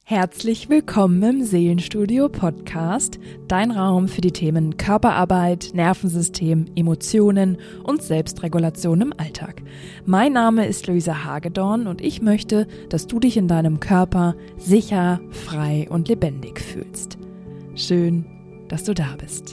Herzlich willkommen im Seelenstudio Podcast, dein Raum für die Themen Körperarbeit, Nervensystem, Emotionen und Selbstregulation im Alltag. Mein Name ist Luisa Hagedorn und ich möchte, dass du dich in deinem Körper sicher, frei und lebendig fühlst. Schön, dass du da bist.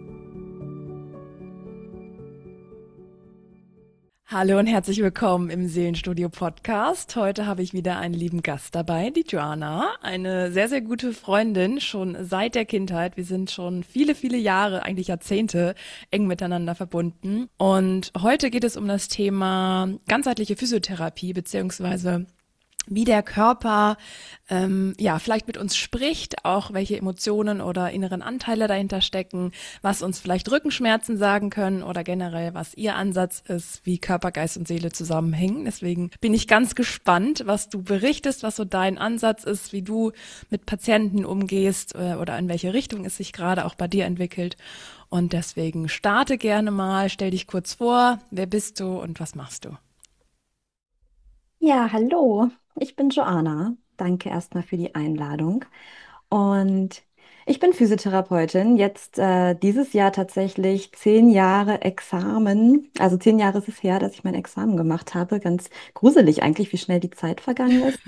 Hallo und herzlich willkommen im Seelenstudio Podcast. Heute habe ich wieder einen lieben Gast dabei, die Joanna, eine sehr, sehr gute Freundin, schon seit der Kindheit. Wir sind schon viele, viele Jahre, eigentlich Jahrzehnte, eng miteinander verbunden. Und heute geht es um das Thema ganzheitliche Physiotherapie, beziehungsweise wie der Körper vielleicht mit uns spricht, auch welche Emotionen oder inneren Anteile dahinter stecken, was uns vielleicht Rückenschmerzen sagen können oder generell, was ihr Ansatz ist, wie Körper, Geist und Seele zusammenhängen. Deswegen bin ich ganz gespannt, was du berichtest, was so dein Ansatz ist, wie du mit Patienten umgehst oder in welche Richtung es sich gerade auch bei dir entwickelt. Und deswegen starte gerne mal, stell dich kurz vor, wer bist du und was machst du? Ja, hallo, ich bin Joanna. Danke erstmal für die Einladung. Und ich bin Physiotherapeutin, jetzt dieses Jahr tatsächlich 10 Jahre Examen. Also 10 Jahre ist es her, dass ich mein Examen gemacht habe. Ganz gruselig eigentlich, wie schnell die Zeit vergangen ist.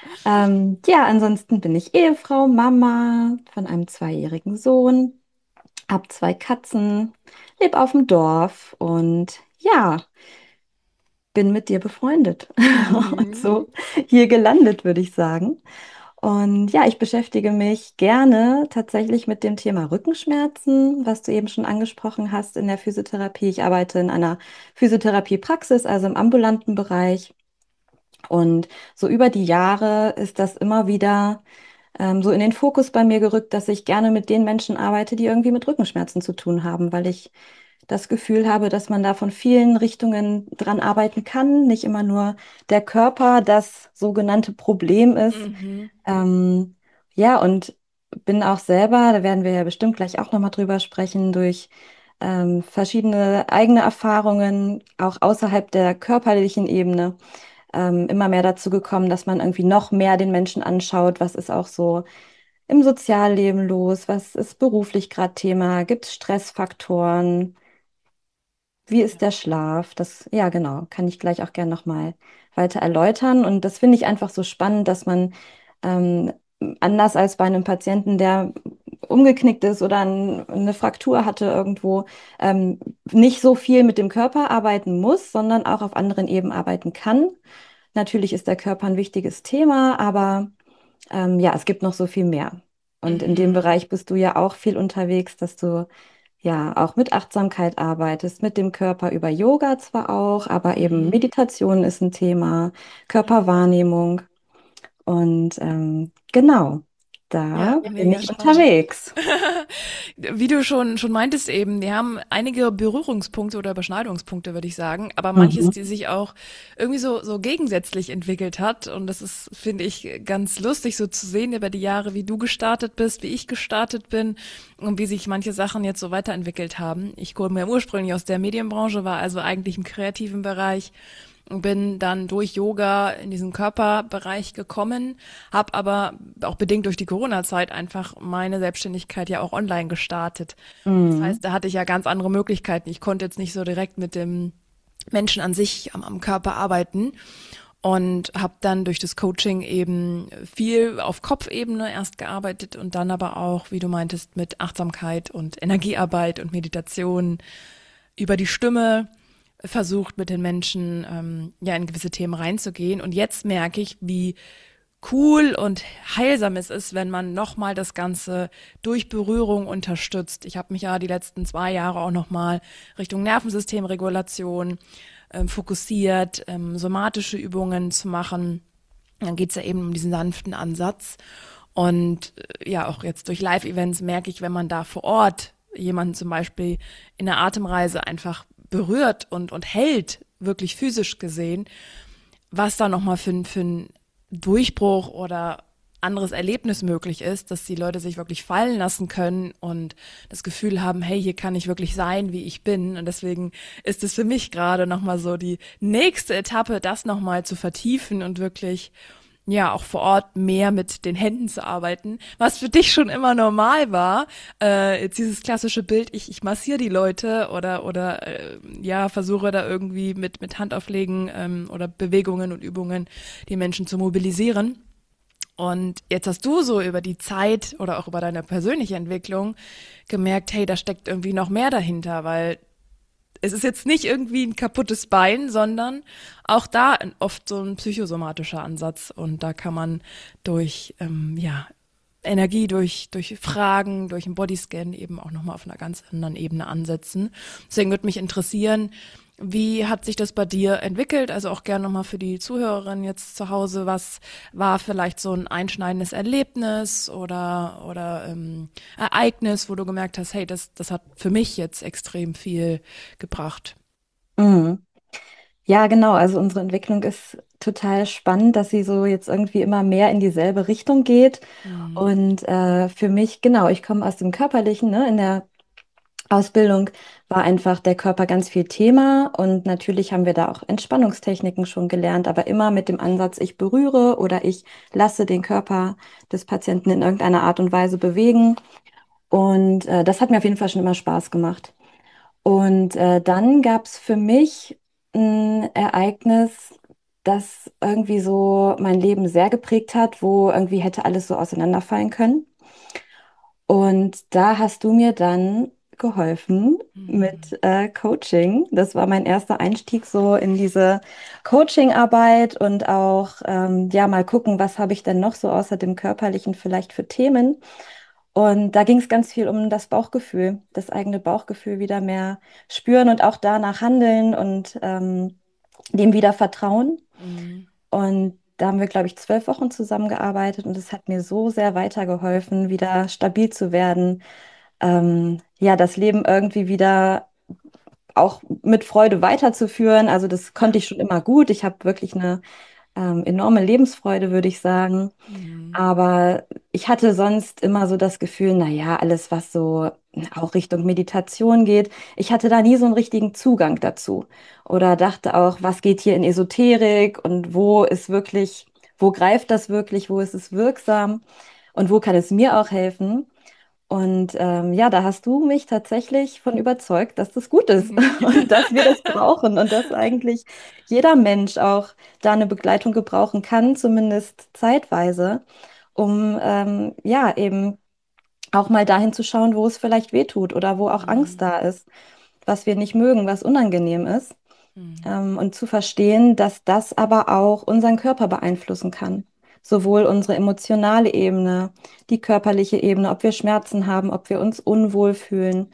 Ja, ansonsten bin ich Ehefrau, Mama von einem 2-jährigen Sohn, hab 2 Katzen, lebe auf dem Dorf und ja, bin mit dir befreundet und Mhm. so hier gelandet, würde ich sagen. Und ja, ich beschäftige mich gerne tatsächlich mit dem Thema Rückenschmerzen, was du eben schon angesprochen hast in der Physiotherapie. Ich arbeite in einer Physiotherapiepraxis, also im ambulanten Bereich. Und so über die Jahre ist das immer wieder so in den Fokus bei mir gerückt, dass ich gerne mit den Menschen arbeite, die irgendwie mit Rückenschmerzen zu tun haben, weil ich das Gefühl habe, dass man da von vielen Richtungen dran arbeiten kann. Nicht immer nur der Körper das sogenannte Problem ist. Mhm. Ähm, ja, und bin auch selber, da werden wir ja bestimmt gleich auch nochmal drüber sprechen, durch verschiedene eigene Erfahrungen, auch außerhalb der körperlichen Ebene, immer mehr dazu gekommen, dass man irgendwie noch mehr den Menschen anschaut, was ist auch so im Sozialleben los, was ist beruflich gerade Thema, gibt es Stressfaktoren, wie ist der Schlaf? Das, ja, genau, kann ich gleich auch gerne nochmal weiter erläutern. Und das finde ich einfach so spannend, dass man ähm, anders als bei einem Patienten, der umgeknickt ist oder eine Fraktur hatte irgendwo, nicht so viel mit dem Körper arbeiten muss, sondern auch auf anderen Ebenen arbeiten kann. Natürlich ist der Körper ein wichtiges Thema, aber ja, es gibt noch so viel mehr. Und in dem Mhm. Bereich bist du ja auch viel unterwegs, dass du ja auch mit Achtsamkeit arbeitest, mit dem Körper über Yoga zwar auch, aber eben Mhm. Meditation ist ein Thema, Körperwahrnehmung. Und genau, Ja, da bin mega ich spannend. unterwegs. Wie du schon meintest eben, wir haben einige Berührungspunkte oder Überschneidungspunkte, würde ich sagen, aber manches, die Mhm. sich auch irgendwie so gegensätzlich entwickelt hat. Und das ist, finde ich, ganz lustig so zu sehen über die Jahre, wie du gestartet bist, wie ich gestartet bin und wie sich manche Sachen jetzt so weiterentwickelt haben. Ich komme ja ursprünglich aus der Medienbranche, war also eigentlich im kreativen Bereich, bin dann durch Yoga in diesen Körperbereich gekommen, habe aber auch bedingt durch die Corona-Zeit einfach meine Selbstständigkeit ja auch online gestartet. Das Mhm. heißt, da hatte ich ja ganz andere Möglichkeiten. Ich konnte jetzt nicht so direkt mit dem Menschen an sich am Körper arbeiten und habe dann durch das Coaching eben viel auf Kopfebene erst gearbeitet und dann aber auch, wie du meintest, mit Achtsamkeit und Energiearbeit und Meditation über die Stimme versucht, mit den Menschen ja in gewisse Themen reinzugehen. Und jetzt merke ich, wie cool und heilsam es ist, wenn man nochmal das Ganze durch Berührung unterstützt. Ich habe mich ja die letzten 2 Jahre auch nochmal Richtung Nervensystemregulation fokussiert, somatische Übungen zu machen. Dann geht's ja eben um diesen sanften Ansatz. Und ja, auch jetzt durch Live-Events merke ich, wenn man da vor Ort jemanden zum Beispiel in der Atemreise einfach berührt und hält, wirklich physisch gesehen, was da nochmal für ein Durchbruch oder anderes Erlebnis möglich ist, dass die Leute sich wirklich fallen lassen können und das Gefühl haben, hey, hier kann ich wirklich sein, wie ich bin. Und deswegen ist es für mich gerade nochmal so die nächste Etappe, das nochmal zu vertiefen und wirklich ja, auch vor Ort mehr mit den Händen zu arbeiten, was für dich schon immer normal war. Jetzt dieses klassische Bild, ich massiere die Leute oder ja, versuche da irgendwie mit Handauflegen oder Bewegungen und Übungen die Menschen zu mobilisieren. Und jetzt hast du so über die Zeit oder auch über deine persönliche Entwicklung gemerkt, hey, da steckt irgendwie noch mehr dahinter, weil es ist jetzt nicht irgendwie ein kaputtes Bein, sondern auch da oft so ein psychosomatischer Ansatz. Und da kann man durch ja, Energie, durch Fragen, durch einen Bodyscan eben auch nochmal auf einer ganz anderen Ebene ansetzen. Deswegen würde mich interessieren, wie hat sich das bei dir entwickelt? Also auch gerne nochmal für die Zuhörerin jetzt zu Hause. Was war vielleicht so ein einschneidendes Erlebnis oder Ereignis, wo du gemerkt hast, hey, das hat für mich jetzt extrem viel gebracht? Mhm. Ja, genau. Also unsere Entwicklung ist total spannend, dass sie so jetzt irgendwie immer mehr in dieselbe Richtung geht. Mhm. Und für mich, genau, ich komme aus dem Körperlichen, ne? In der Ausbildung war einfach der Körper ganz viel Thema und natürlich haben wir da auch Entspannungstechniken schon gelernt, aber immer mit dem Ansatz, ich berühre oder ich lasse den Körper des Patienten in irgendeiner Art und Weise bewegen. Und das hat mir auf jeden Fall schon immer Spaß gemacht. Und dann gab es für mich ein Ereignis, das irgendwie so mein Leben sehr geprägt hat, wo irgendwie hätte alles so auseinanderfallen können. Und da hast du mir dann geholfen Mhm. mit Coaching. Das war mein erster Einstieg so in diese Coachingarbeit und auch ja mal gucken, was habe ich denn noch so außer dem Körperlichen vielleicht für Themen. Und da ging es ganz viel um das Bauchgefühl, das eigene Bauchgefühl wieder mehr spüren und auch danach handeln und dem wieder vertrauen. Mhm. Und da haben wir, glaube ich, 12 Wochen zusammengearbeitet und es hat mir so sehr weitergeholfen, wieder stabil zu werden, ja, das Leben irgendwie wieder auch mit Freude weiterzuführen. Also das konnte Ja. ich schon immer gut. Ich habe wirklich eine enorme Lebensfreude, würde ich sagen. Mhm. Aber ich hatte sonst immer so das Gefühl, na ja, alles, was so auch Richtung Meditation geht, ich hatte da nie so einen richtigen Zugang dazu. Oder dachte auch, was geht hier in Esoterik und wo ist wirklich, wo greift das wirklich, wo ist es wirksam und wo kann es mir auch helfen? Und ja, da hast du mich tatsächlich von überzeugt, dass das gut ist Mhm. und dass wir das brauchen und dass eigentlich jeder Mensch auch da eine Begleitung gebrauchen kann, zumindest zeitweise, um ja eben auch mal dahin zu schauen, wo es vielleicht weh tut oder wo auch Angst Mhm. da ist, was wir nicht mögen, was unangenehm ist. Mhm. Und zu verstehen, dass das aber auch unseren Körper beeinflussen kann. Sowohl unsere emotionale Ebene, die körperliche Ebene, ob wir Schmerzen haben, ob wir uns unwohl fühlen.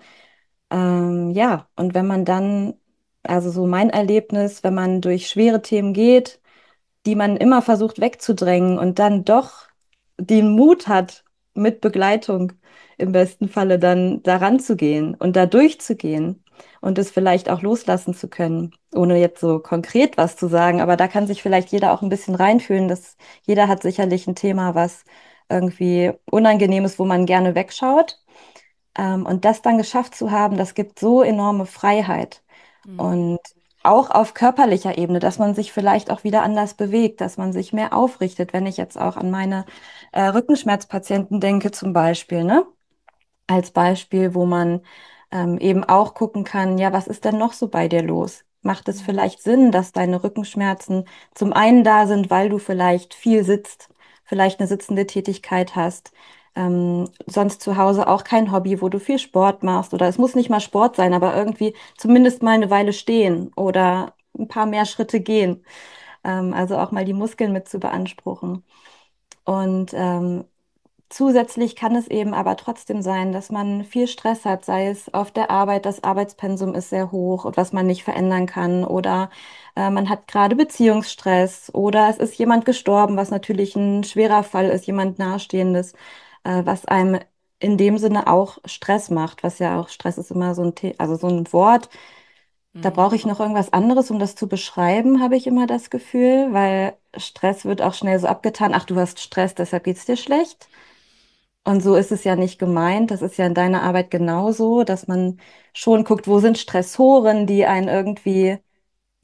Ja, und wenn man dann, also so mein Erlebnis, wenn man durch schwere Themen geht, die man immer versucht wegzudrängen und dann doch den Mut hat, mit Begleitung im besten Falle dann daran zu gehen und da durchzugehen und es vielleicht auch loslassen zu können, ohne jetzt so konkret was zu sagen, aber da kann sich vielleicht jeder auch ein bisschen reinfühlen, dass jeder hat sicherlich ein Thema, was irgendwie unangenehm ist, wo man gerne wegschaut. Und das dann geschafft zu haben, das gibt so enorme Freiheit. Mhm. Und auch auf körperlicher Ebene, dass man sich vielleicht auch wieder anders bewegt, dass man sich mehr aufrichtet. Wenn ich jetzt auch an meine Rückenschmerzpatienten denke, zum Beispiel, ne? Als Beispiel, wo man eben auch gucken kann, ja, was ist denn noch so bei dir los? Macht es Mhm. vielleicht Sinn, dass deine Rückenschmerzen zum einen da sind, weil du vielleicht viel sitzt, vielleicht eine sitzende Tätigkeit hast, sonst zu Hause auch kein Hobby, wo du viel Sport machst oder es muss nicht mal Sport sein, aber irgendwie zumindest mal eine Weile stehen oder ein paar mehr Schritte gehen, also auch mal die Muskeln mit zu beanspruchen. Und zusätzlich kann es eben aber trotzdem sein, dass man viel Stress hat, sei es auf der Arbeit, das Arbeitspensum ist sehr hoch und was man nicht verändern kann, oder man hat gerade Beziehungsstress oder es ist jemand gestorben, was natürlich ein schwerer Fall ist, jemand Nahestehendes, was einem in dem Sinne auch Stress macht, was ja auch Stress ist immer so ein also so ein Wort. Da Mhm. brauche ich noch irgendwas anderes, um das zu beschreiben, habe ich immer das Gefühl, weil Stress wird auch schnell so abgetan. Ach, du hast Stress, deshalb geht's dir schlecht. Und so ist es ja nicht gemeint. Das ist ja in deiner Arbeit genauso, dass man schon guckt, wo sind Stressoren, die einen irgendwie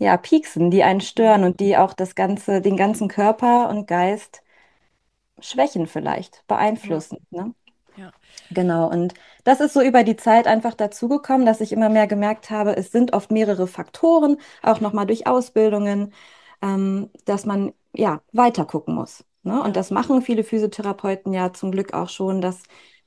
ja, pieksen, die einen stören und die auch den ganzen Körper und Geist schwächen vielleicht, Ja, beeinflussen, ne? ja, Genau, und das ist so über die Zeit einfach dazugekommen, dass ich immer mehr gemerkt habe, es sind oft mehrere Faktoren, auch nochmal durch Ausbildungen, dass man ja weiter gucken muss. Ne? Und ja. das machen viele Physiotherapeuten ja zum Glück auch schon, dass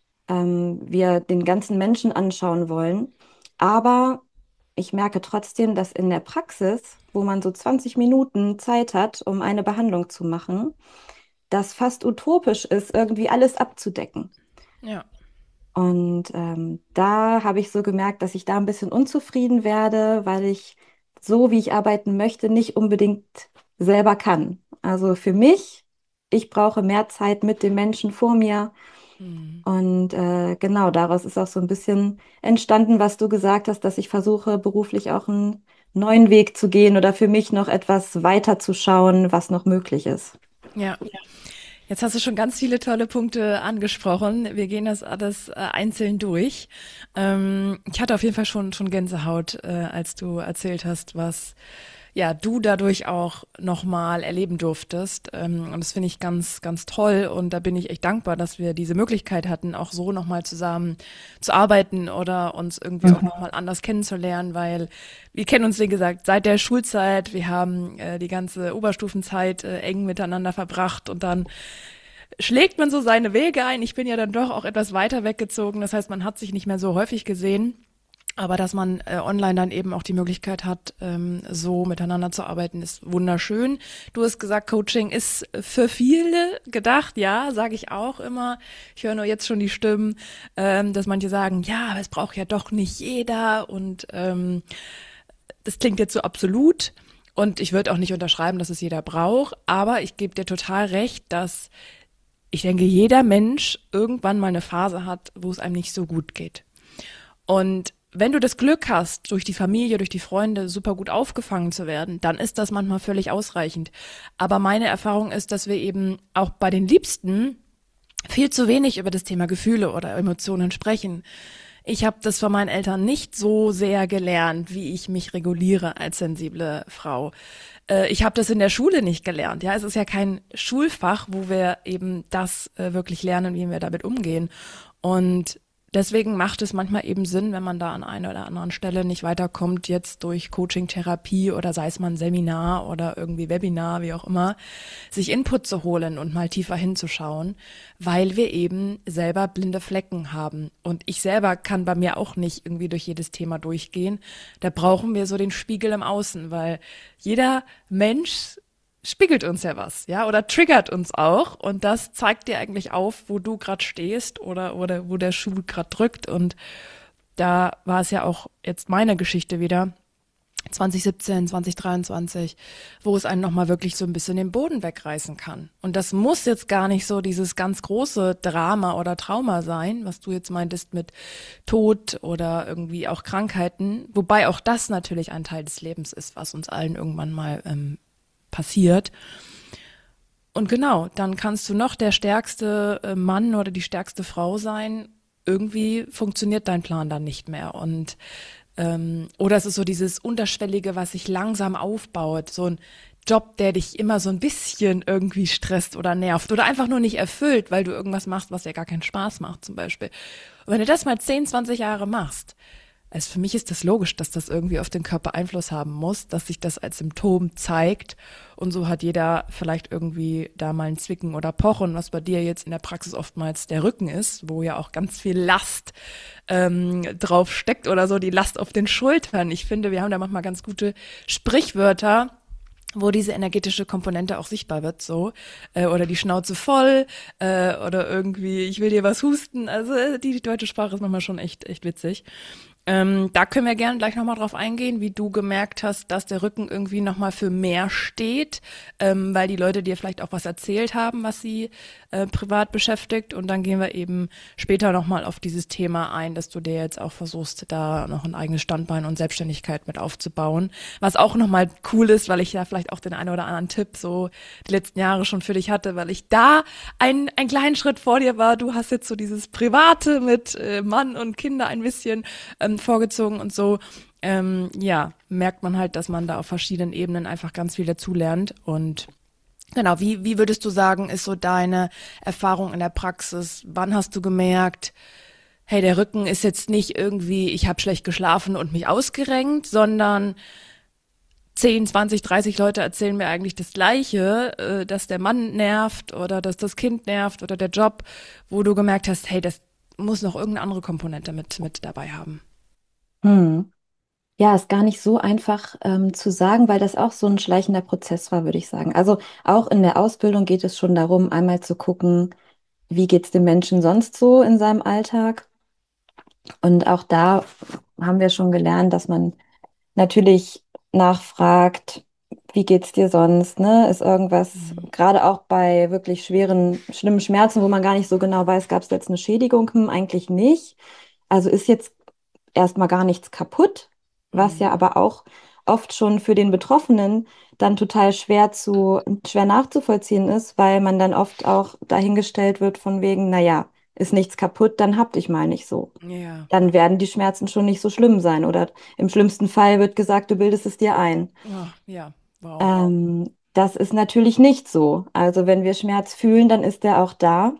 wir den ganzen Menschen anschauen wollen. Aber ich merke trotzdem, dass in der Praxis, wo man so 20 Minuten Zeit hat, um eine Behandlung zu machen, das fast utopisch ist, irgendwie alles abzudecken. Ja. Und da habe ich so gemerkt, dass ich da ein bisschen unzufrieden werde, weil ich so, wie ich arbeiten möchte, nicht unbedingt selber kann. Also für mich, ich brauche mehr Zeit mit dem Menschen vor mir. Mhm. Und genau daraus ist auch so ein bisschen entstanden, was du gesagt hast, dass ich versuche, beruflich auch einen neuen Weg zu gehen oder für mich noch etwas weiter zu schauen, was noch möglich ist. Ja. Jetzt hast du schon ganz viele tolle Punkte angesprochen. Wir gehen das alles einzeln durch. Ich hatte auf jeden Fall schon Gänsehaut, als du erzählt hast, was ja du dadurch auch nochmal erleben durftest. Und das finde ich ganz, ganz toll. Und da bin ich echt dankbar, dass wir diese Möglichkeit hatten, auch so nochmal zusammen zu arbeiten oder uns irgendwie auch nochmal anders kennenzulernen, weil wir kennen uns, wie gesagt, seit der Schulzeit. Wir haben die ganze Oberstufenzeit eng miteinander verbracht und dann schlägt man so seine Wege ein. Ich bin ja dann doch auch etwas weiter weggezogen. Das heißt, man hat sich nicht mehr so häufig gesehen. Aber dass man online dann eben auch die Möglichkeit hat, so miteinander zu arbeiten, ist wunderschön. Du hast gesagt, Coaching ist für viele gedacht. Ja, sage ich auch immer. Ich höre nur jetzt schon die Stimmen, dass manche sagen, ja, aber es braucht ja doch nicht jeder. Und das klingt jetzt so absolut. Und ich würde auch nicht unterschreiben, dass es jeder braucht. Aber ich gebe dir total recht, dass ich denke, jeder Mensch irgendwann mal eine Phase hat, wo es einem nicht so gut geht. Und wenn du das Glück hast, durch die Familie, durch die Freunde super gut aufgefangen zu werden, dann ist das manchmal völlig ausreichend. Aber meine Erfahrung ist, dass wir eben auch bei den Liebsten viel zu wenig über das Thema Gefühle oder Emotionen sprechen. Ich habe das von meinen Eltern nicht so sehr gelernt, wie ich mich reguliere als sensible Frau. Ich habe das in der Schule nicht gelernt. Ja, es ist ja kein Schulfach, wo wir eben das wirklich lernen, wie wir damit umgehen. Und deswegen macht es manchmal eben Sinn, wenn man da an einer oder anderen Stelle nicht weiterkommt, jetzt durch Coaching, Therapie oder sei es mal ein Seminar oder irgendwie Webinar, wie auch immer, sich Input zu holen und mal tiefer hinzuschauen, weil wir eben selber blinde Flecken haben. Und ich selber kann bei mir auch nicht irgendwie durch jedes Thema durchgehen. Da brauchen wir so den Spiegel im Außen, weil jeder Mensch spiegelt uns ja was, ja, oder triggert uns auch und das zeigt dir eigentlich auf, wo du gerade stehst oder wo der Schuh gerade drückt und da war es ja auch jetzt meine Geschichte wieder 2017, 2023, wo es einen nochmal wirklich so ein bisschen den Boden wegreißen kann. Und das muss jetzt gar nicht so dieses ganz große Drama oder Trauma sein, was du jetzt meintest mit Tod oder irgendwie auch Krankheiten, wobei auch das natürlich ein Teil des Lebens ist, was uns allen irgendwann mal passiert. Und genau, dann kannst du noch der stärkste Mann oder die stärkste Frau sein. Irgendwie funktioniert dein Plan dann nicht mehr. Und oder es ist so dieses Unterschwellige, was sich langsam aufbaut. So ein Job, der dich immer so ein bisschen irgendwie stresst oder nervt oder einfach nur nicht erfüllt, weil du irgendwas machst, was dir gar keinen Spaß macht zum Beispiel. Und wenn du das mal 10, 20 Jahre machst, also für mich ist das logisch, dass das irgendwie auf den Körper Einfluss haben muss, dass sich das als Symptom zeigt. Und so hat jeder vielleicht irgendwie da mal ein Zwicken oder Pochen, was bei dir jetzt in der Praxis oftmals der Rücken ist, wo ja auch ganz viel Last drauf steckt oder so, die Last auf den Schultern. Ich finde, wir haben da manchmal ganz gute Sprichwörter, wo diese energetische Komponente auch sichtbar wird, so oder die Schnauze voll oder irgendwie ich will dir was husten. Also die deutsche Sprache ist manchmal schon echt witzig. Da können wir gerne gleich nochmal drauf eingehen, wie du gemerkt hast, dass der Rücken irgendwie nochmal für mehr steht, weil die Leute dir vielleicht auch was erzählt haben, was sie privat beschäftigt. Und dann gehen wir eben später nochmal auf dieses Thema ein, dass du dir jetzt auch versuchst, da noch ein eigenes Standbein und Selbstständigkeit mit aufzubauen. Was auch nochmal cool ist, weil ich ja vielleicht auch den einen oder anderen Tipp so die letzten Jahre schon für dich hatte, weil ich da einen kleinen Schritt vor dir war. Du hast jetzt so dieses Private mit Mann und Kinder ein bisschen vorgezogen und so. ja, merkt man halt, dass man da auf verschiedenen Ebenen einfach ganz viel dazulernt. Und genau, wie würdest du sagen, ist so deine Erfahrung in der Praxis? Wann hast du gemerkt, hey, der Rücken ist jetzt nicht irgendwie, ich habe schlecht geschlafen und mich ausgerenkt, sondern 10, 20, 30 Leute erzählen mir eigentlich das Gleiche, dass der Mann nervt oder dass das Kind nervt oder der Job, wo du gemerkt hast, hey, das muss noch irgendeine andere Komponente mit dabei haben. Hm. Ja, ist gar nicht so einfach zu sagen, weil das auch so ein schleichender Prozess war, würde ich sagen. Also auch in der Ausbildung geht es schon darum, einmal zu gucken, wie geht es dem Menschen sonst so in seinem Alltag. Und auch da haben wir schon gelernt, dass man natürlich nachfragt, wie geht's dir sonst, ne? Ist irgendwas, Mhm. gerade auch bei wirklich schweren, schlimmen Schmerzen, wo man gar nicht so genau weiß, gab es jetzt eine Schädigung? Eigentlich nicht. Also ist jetzt erstmal gar nichts kaputt, was Mhm. ja aber auch oft schon für den Betroffenen dann total schwer nachzuvollziehen ist, weil man dann oft auch dahingestellt wird von wegen, naja, ist nichts kaputt, dann hab dich mal nicht so. Ja. Dann werden die Schmerzen schon nicht so schlimm sein. Oder im schlimmsten Fall wird gesagt, du bildest es dir ein. Oh, ja. Wow. Das ist natürlich nicht so. Also wenn wir Schmerz fühlen, dann ist der auch da.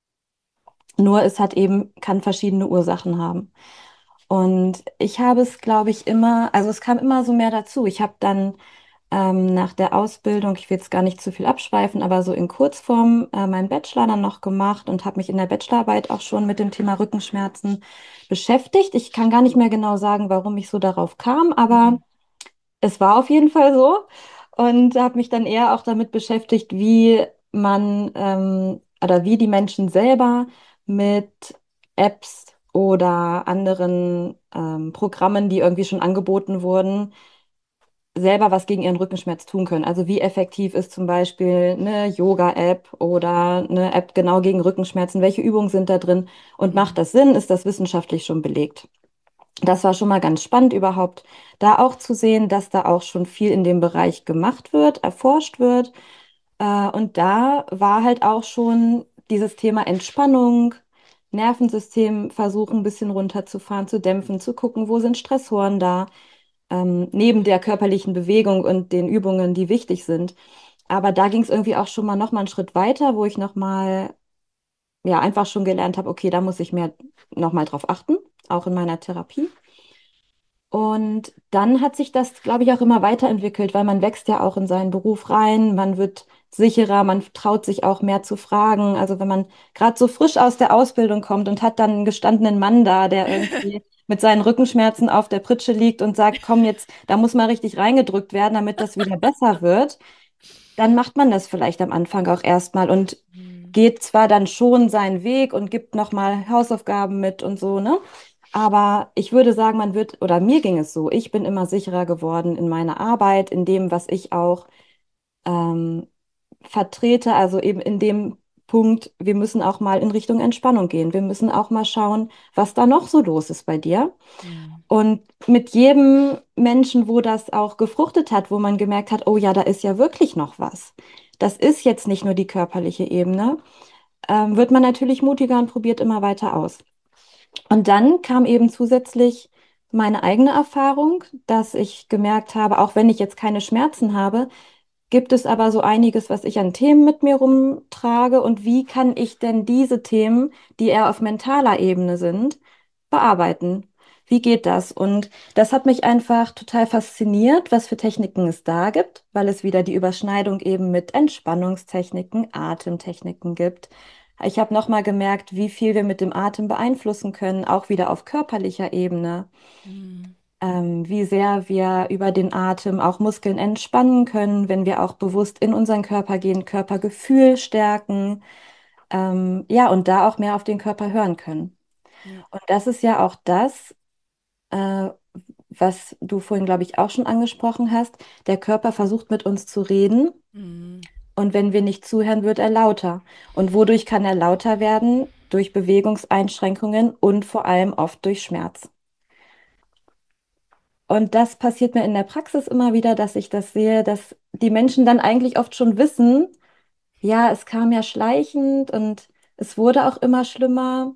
Nur es hat eben, kann verschiedene Ursachen haben. Und ich habe es, glaube ich, immer, also es kam immer so mehr dazu. Ich habe dann nach der Ausbildung, ich will jetzt gar nicht zu viel abschweifen, aber so in Kurzform meinen Bachelor dann noch gemacht und habe mich in der Bachelorarbeit auch schon mit dem Thema Rückenschmerzen beschäftigt. Ich kann gar nicht mehr genau sagen, warum ich so darauf kam, aber Mhm. es war auf jeden Fall so und habe mich dann eher auch damit beschäftigt, wie man oder wie die Menschen selber mit Apps oder anderen Programmen, die irgendwie schon angeboten wurden, selber was gegen ihren Rückenschmerz tun können. Also wie effektiv ist zum Beispiel eine Yoga-App oder eine App genau gegen Rückenschmerzen? Welche Übungen sind da drin? Und macht Mhm. das Sinn? Ist das wissenschaftlich schon belegt? Das war schon mal ganz spannend überhaupt, da auch zu sehen, dass da auch schon viel in dem Bereich gemacht wird, erforscht wird. Und da war halt auch schon dieses Thema Entspannung, Nervensystem versuchen, ein bisschen runterzufahren, zu dämpfen, zu gucken, wo sind Stressoren da, neben der körperlichen Bewegung und den Übungen, die wichtig sind. Aber da ging es irgendwie auch schon mal noch mal einen Schritt weiter, wo ich noch mal ja einfach schon gelernt habe, okay, da muss ich mehr noch mal drauf achten, auch in meiner Therapie. Und dann hat sich das, glaube ich, auch immer weiterentwickelt, weil man wächst ja auch in seinen Beruf rein, man wird sicherer, man traut sich auch mehr zu fragen. Also wenn man gerade so frisch aus der Ausbildung kommt und hat dann einen gestandenen Mann da, der irgendwie mit seinen Rückenschmerzen auf der Pritsche liegt und sagt, komm jetzt, da muss mal richtig reingedrückt werden, damit das wieder besser wird, dann macht man das vielleicht am Anfang auch erstmal und Mhm. geht zwar dann schon seinen Weg und gibt nochmal Hausaufgaben mit und so, ne? Aber ich würde sagen, man wird, oder mir ging es so, ich bin immer sicherer geworden in meiner Arbeit, in dem, was ich auch ähm, vertrete, also eben in dem Punkt, wir müssen auch mal in Richtung Entspannung gehen. Wir müssen auch mal schauen, was da noch so los ist bei dir. Mhm. Und mit jedem Menschen, wo das auch gefruchtet hat, wo man gemerkt hat, oh ja, da ist ja wirklich noch was. Das ist jetzt nicht nur die körperliche Ebene, wird man natürlich mutiger und probiert immer weiter aus. Und dann kam eben zusätzlich meine eigene Erfahrung, dass ich gemerkt habe, auch wenn ich jetzt keine Schmerzen habe, gibt es aber so einiges, was ich an Themen mit mir rumtrage und wie kann ich denn diese Themen, die eher auf mentaler Ebene sind, bearbeiten? Wie geht das? Und das hat mich einfach total fasziniert, was für Techniken es da gibt, weil es wieder die Überschneidung eben mit Entspannungstechniken, Atemtechniken gibt. Ich habe nochmal gemerkt, wie viel wir mit dem Atem beeinflussen können, auch wieder auf körperlicher Ebene, Mhm. wie sehr wir über den Atem auch Muskeln entspannen können, wenn wir auch bewusst in unseren Körper gehen, Körpergefühl stärken, ja, und da auch mehr auf den Körper hören können. Ja. Und das ist ja auch das, äh, was du vorhin, glaube ich, auch schon angesprochen hast. Der Körper versucht mit uns zu reden Mhm. und wenn wir nicht zuhören, wird er lauter. Und wodurch kann er lauter werden? Durch Bewegungseinschränkungen und vor allem oft durch Schmerz. Und das passiert mir in der Praxis immer wieder, dass ich das sehe, dass die Menschen dann eigentlich oft schon wissen, ja, es kam ja schleichend und es wurde auch immer schlimmer.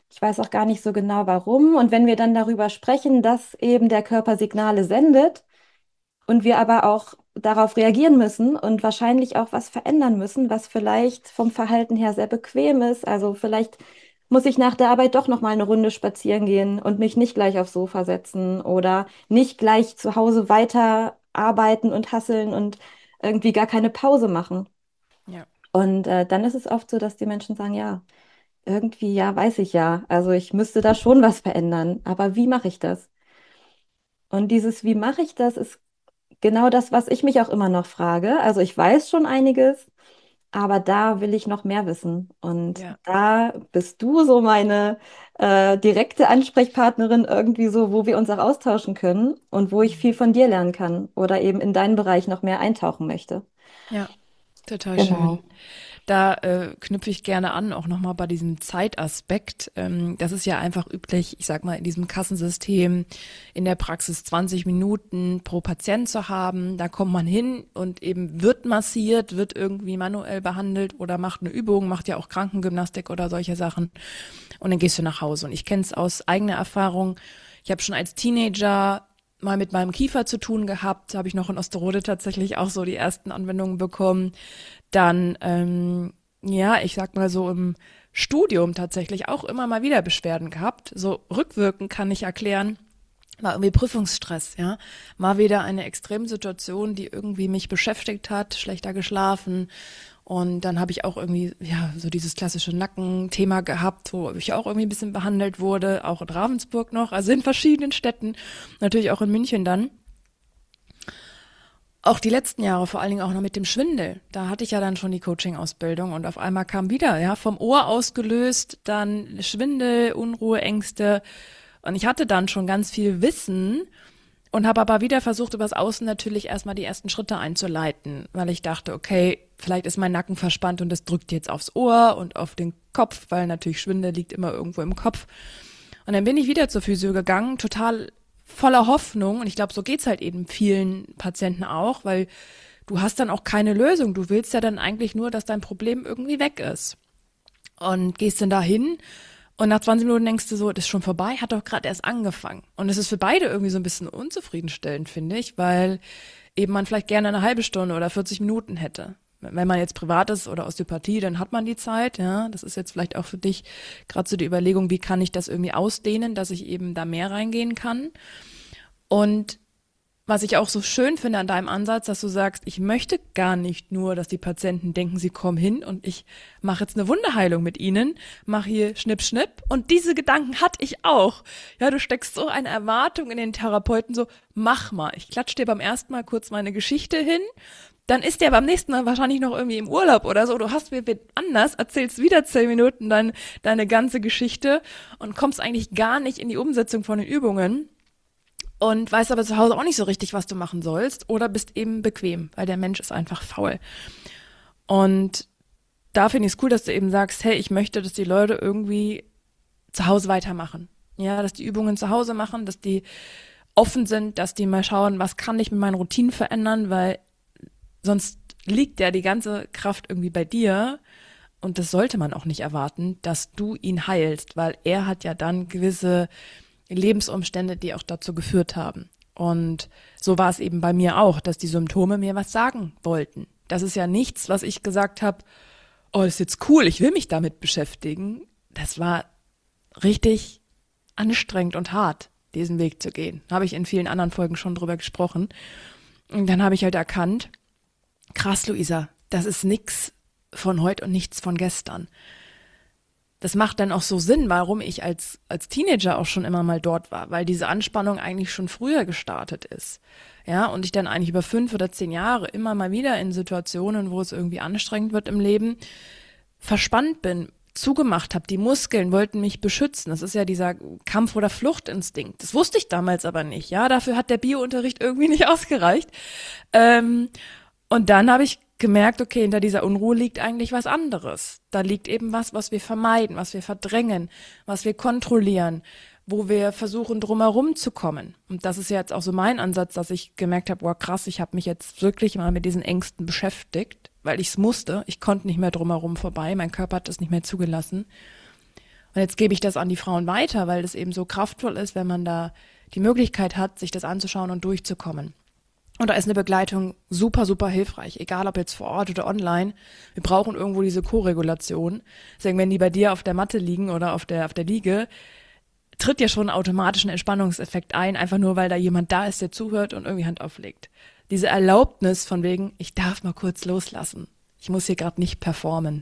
Ich weiß auch gar nicht so genau warum. Und wenn wir dann darüber sprechen, dass eben der Körper Signale sendet und wir aber auch darauf reagieren müssen und wahrscheinlich auch was verändern müssen, was vielleicht vom Verhalten her sehr bequem ist. Also vielleicht muss ich nach der Arbeit doch noch mal eine Runde spazieren gehen und mich nicht gleich aufs Sofa setzen oder nicht gleich zu Hause weiter arbeiten und hasseln und irgendwie gar keine Pause machen. Ja, Und dann ist es oft so, dass die Menschen sagen, ja, irgendwie, ja, weiß ich ja. Also ich müsste da schon was verändern. Aber wie mache ich das? Und dieses, wie mache ich das, ist genau das, was ich mich auch immer noch frage. Also ich weiß schon einiges, aber da will ich noch mehr wissen. Und ja. da bist du so meine direkte Ansprechpartnerin irgendwie so, wo wir uns auch austauschen können und wo ich viel von dir lernen kann oder eben in deinen Bereich noch mehr eintauchen möchte. Ja, total schön. Genau. Da knüpfe ich gerne an, auch nochmal bei diesem Zeitaspekt. Das ist ja einfach üblich, ich sag mal, in diesem Kassensystem in der Praxis 20 Minuten pro Patient zu haben. Da kommt man hin und eben wird massiert, wird irgendwie manuell behandelt oder macht eine Übung, macht ja auch Krankengymnastik oder solche Sachen. Und dann gehst du nach Hause. Und ich kenne es aus eigener Erfahrung. Ich habe schon als Teenager mal mit meinem Kiefer zu tun gehabt, habe ich noch in Osterode tatsächlich auch so die ersten Anwendungen bekommen. Dann, ja, ich sag mal so im Studium tatsächlich auch immer mal wieder Beschwerden gehabt. So rückwirkend kann ich erklären, war irgendwie Prüfungsstress, ja. War wieder eine Extremsituation, die irgendwie mich beschäftigt hat, schlechter geschlafen. Und dann habe ich auch irgendwie, ja, so dieses klassische Nackenthema gehabt, wo ich auch irgendwie ein bisschen behandelt wurde, auch in Ravensburg noch, also in verschiedenen Städten, natürlich auch in München dann. Auch die letzten Jahre, vor allen Dingen auch noch mit dem Schwindel. Da hatte ich ja dann schon die Coaching-Ausbildung und auf einmal kam wieder, ja, vom Ohr ausgelöst, dann Schwindel, Unruhe, Ängste. Und ich hatte dann schon ganz viel Wissen und habe aber wieder versucht, übers Außen natürlich erstmal die ersten Schritte einzuleiten, weil ich dachte, okay, vielleicht ist mein Nacken verspannt und das drückt jetzt aufs Ohr und auf den Kopf, weil natürlich Schwindel liegt immer irgendwo im Kopf. Und dann bin ich wieder zur Physio gegangen, total voller Hoffnung. Und ich glaube, so geht's halt eben vielen Patienten auch, weil du hast dann auch keine Lösung. Du willst ja dann eigentlich nur, dass dein Problem irgendwie weg ist. Und gehst dann da hin und nach 20 Minuten denkst du so, das ist schon vorbei, hat doch gerade erst angefangen. Und es ist für beide irgendwie so ein bisschen unzufriedenstellend, finde ich, weil eben man vielleicht gerne eine halbe Stunde oder 40 Minuten hätte. Wenn man jetzt privat ist oder Osteopathie, dann hat man die Zeit, ja. Das ist jetzt vielleicht auch für dich gerade so die Überlegung, wie kann ich das irgendwie ausdehnen, dass ich eben da mehr reingehen kann. Und was ich auch so schön finde an deinem Ansatz, dass du sagst, ich möchte gar nicht nur, dass die Patienten denken, sie kommen hin und ich mache jetzt eine Wunderheilung mit ihnen, mache hier Schnipp, Schnipp. Und diese Gedanken hatte ich auch. Ja, du steckst so eine Erwartung in den Therapeuten, so, mach mal. Ich klatsche dir beim ersten Mal kurz meine Geschichte hin, dann ist der beim nächsten Mal wahrscheinlich noch irgendwie im Urlaub oder so. Du hast mir anders, erzählst wieder 10 Minuten deine ganze Geschichte und kommst eigentlich gar nicht in die Umsetzung von den Übungen und weißt aber zu Hause auch nicht so richtig, was du machen sollst oder bist eben bequem, weil der Mensch ist einfach faul. Und da finde ich es cool, dass du eben sagst, hey, ich möchte, dass die Leute irgendwie zu Hause weitermachen. Ja, dass die Übungen zu Hause machen, dass die offen sind, dass die mal schauen, was kann ich mit meinen Routinen verändern, weil sonst liegt ja die ganze Kraft irgendwie bei dir. Und das sollte man auch nicht erwarten, dass du ihn heilst, weil er hat ja dann gewisse Lebensumstände, die auch dazu geführt haben. Und so war es eben bei mir auch, dass die Symptome mir was sagen wollten. Das ist ja nichts, was ich gesagt habe, oh, das ist jetzt cool, ich will mich damit beschäftigen. Das war richtig anstrengend und hart, diesen Weg zu gehen. Habe ich in vielen anderen Folgen schon drüber gesprochen. Und dann habe ich halt erkannt, krass, Luisa, das ist nix von heute und nichts von gestern. Das macht dann auch so Sinn, warum ich als Teenager auch schon immer mal dort war, weil diese Anspannung eigentlich schon früher gestartet ist. Ja, und ich dann eigentlich über 5 oder 10 Jahre immer mal wieder in Situationen, wo es irgendwie anstrengend wird im Leben, verspannt bin, zugemacht habe. Die Muskeln wollten mich beschützen. Das ist ja dieser Kampf- oder Fluchtinstinkt. Das wusste ich damals aber nicht. Ja, dafür hat der Biounterricht irgendwie nicht ausgereicht. Und dann habe ich gemerkt, okay, hinter dieser Unruhe liegt eigentlich was anderes. Da liegt eben was wir vermeiden, was wir verdrängen, was wir kontrollieren, wo wir versuchen, drumherum zu kommen. Und das ist ja jetzt auch so mein Ansatz, dass ich gemerkt habe, wow, krass, ich habe mich jetzt wirklich mal mit diesen Ängsten beschäftigt, weil ich es musste. Ich konnte nicht mehr drumherum vorbei, mein Körper hat es nicht mehr zugelassen. Und jetzt gebe ich das an die Frauen weiter, weil das eben so kraftvoll ist, wenn man da die Möglichkeit hat, sich das anzuschauen und durchzukommen. Und da ist eine Begleitung super, super hilfreich, egal ob jetzt vor Ort oder online. Wir brauchen irgendwo diese Co-Regulation. Deswegen, wenn die bei dir auf der Matte liegen oder auf der Liege, tritt ja schon automatisch ein Entspannungseffekt ein, einfach nur, weil da jemand da ist, der zuhört und irgendwie Hand auflegt. Diese Erlaubnis von wegen, ich darf mal kurz loslassen. Ich muss hier gerade nicht performen.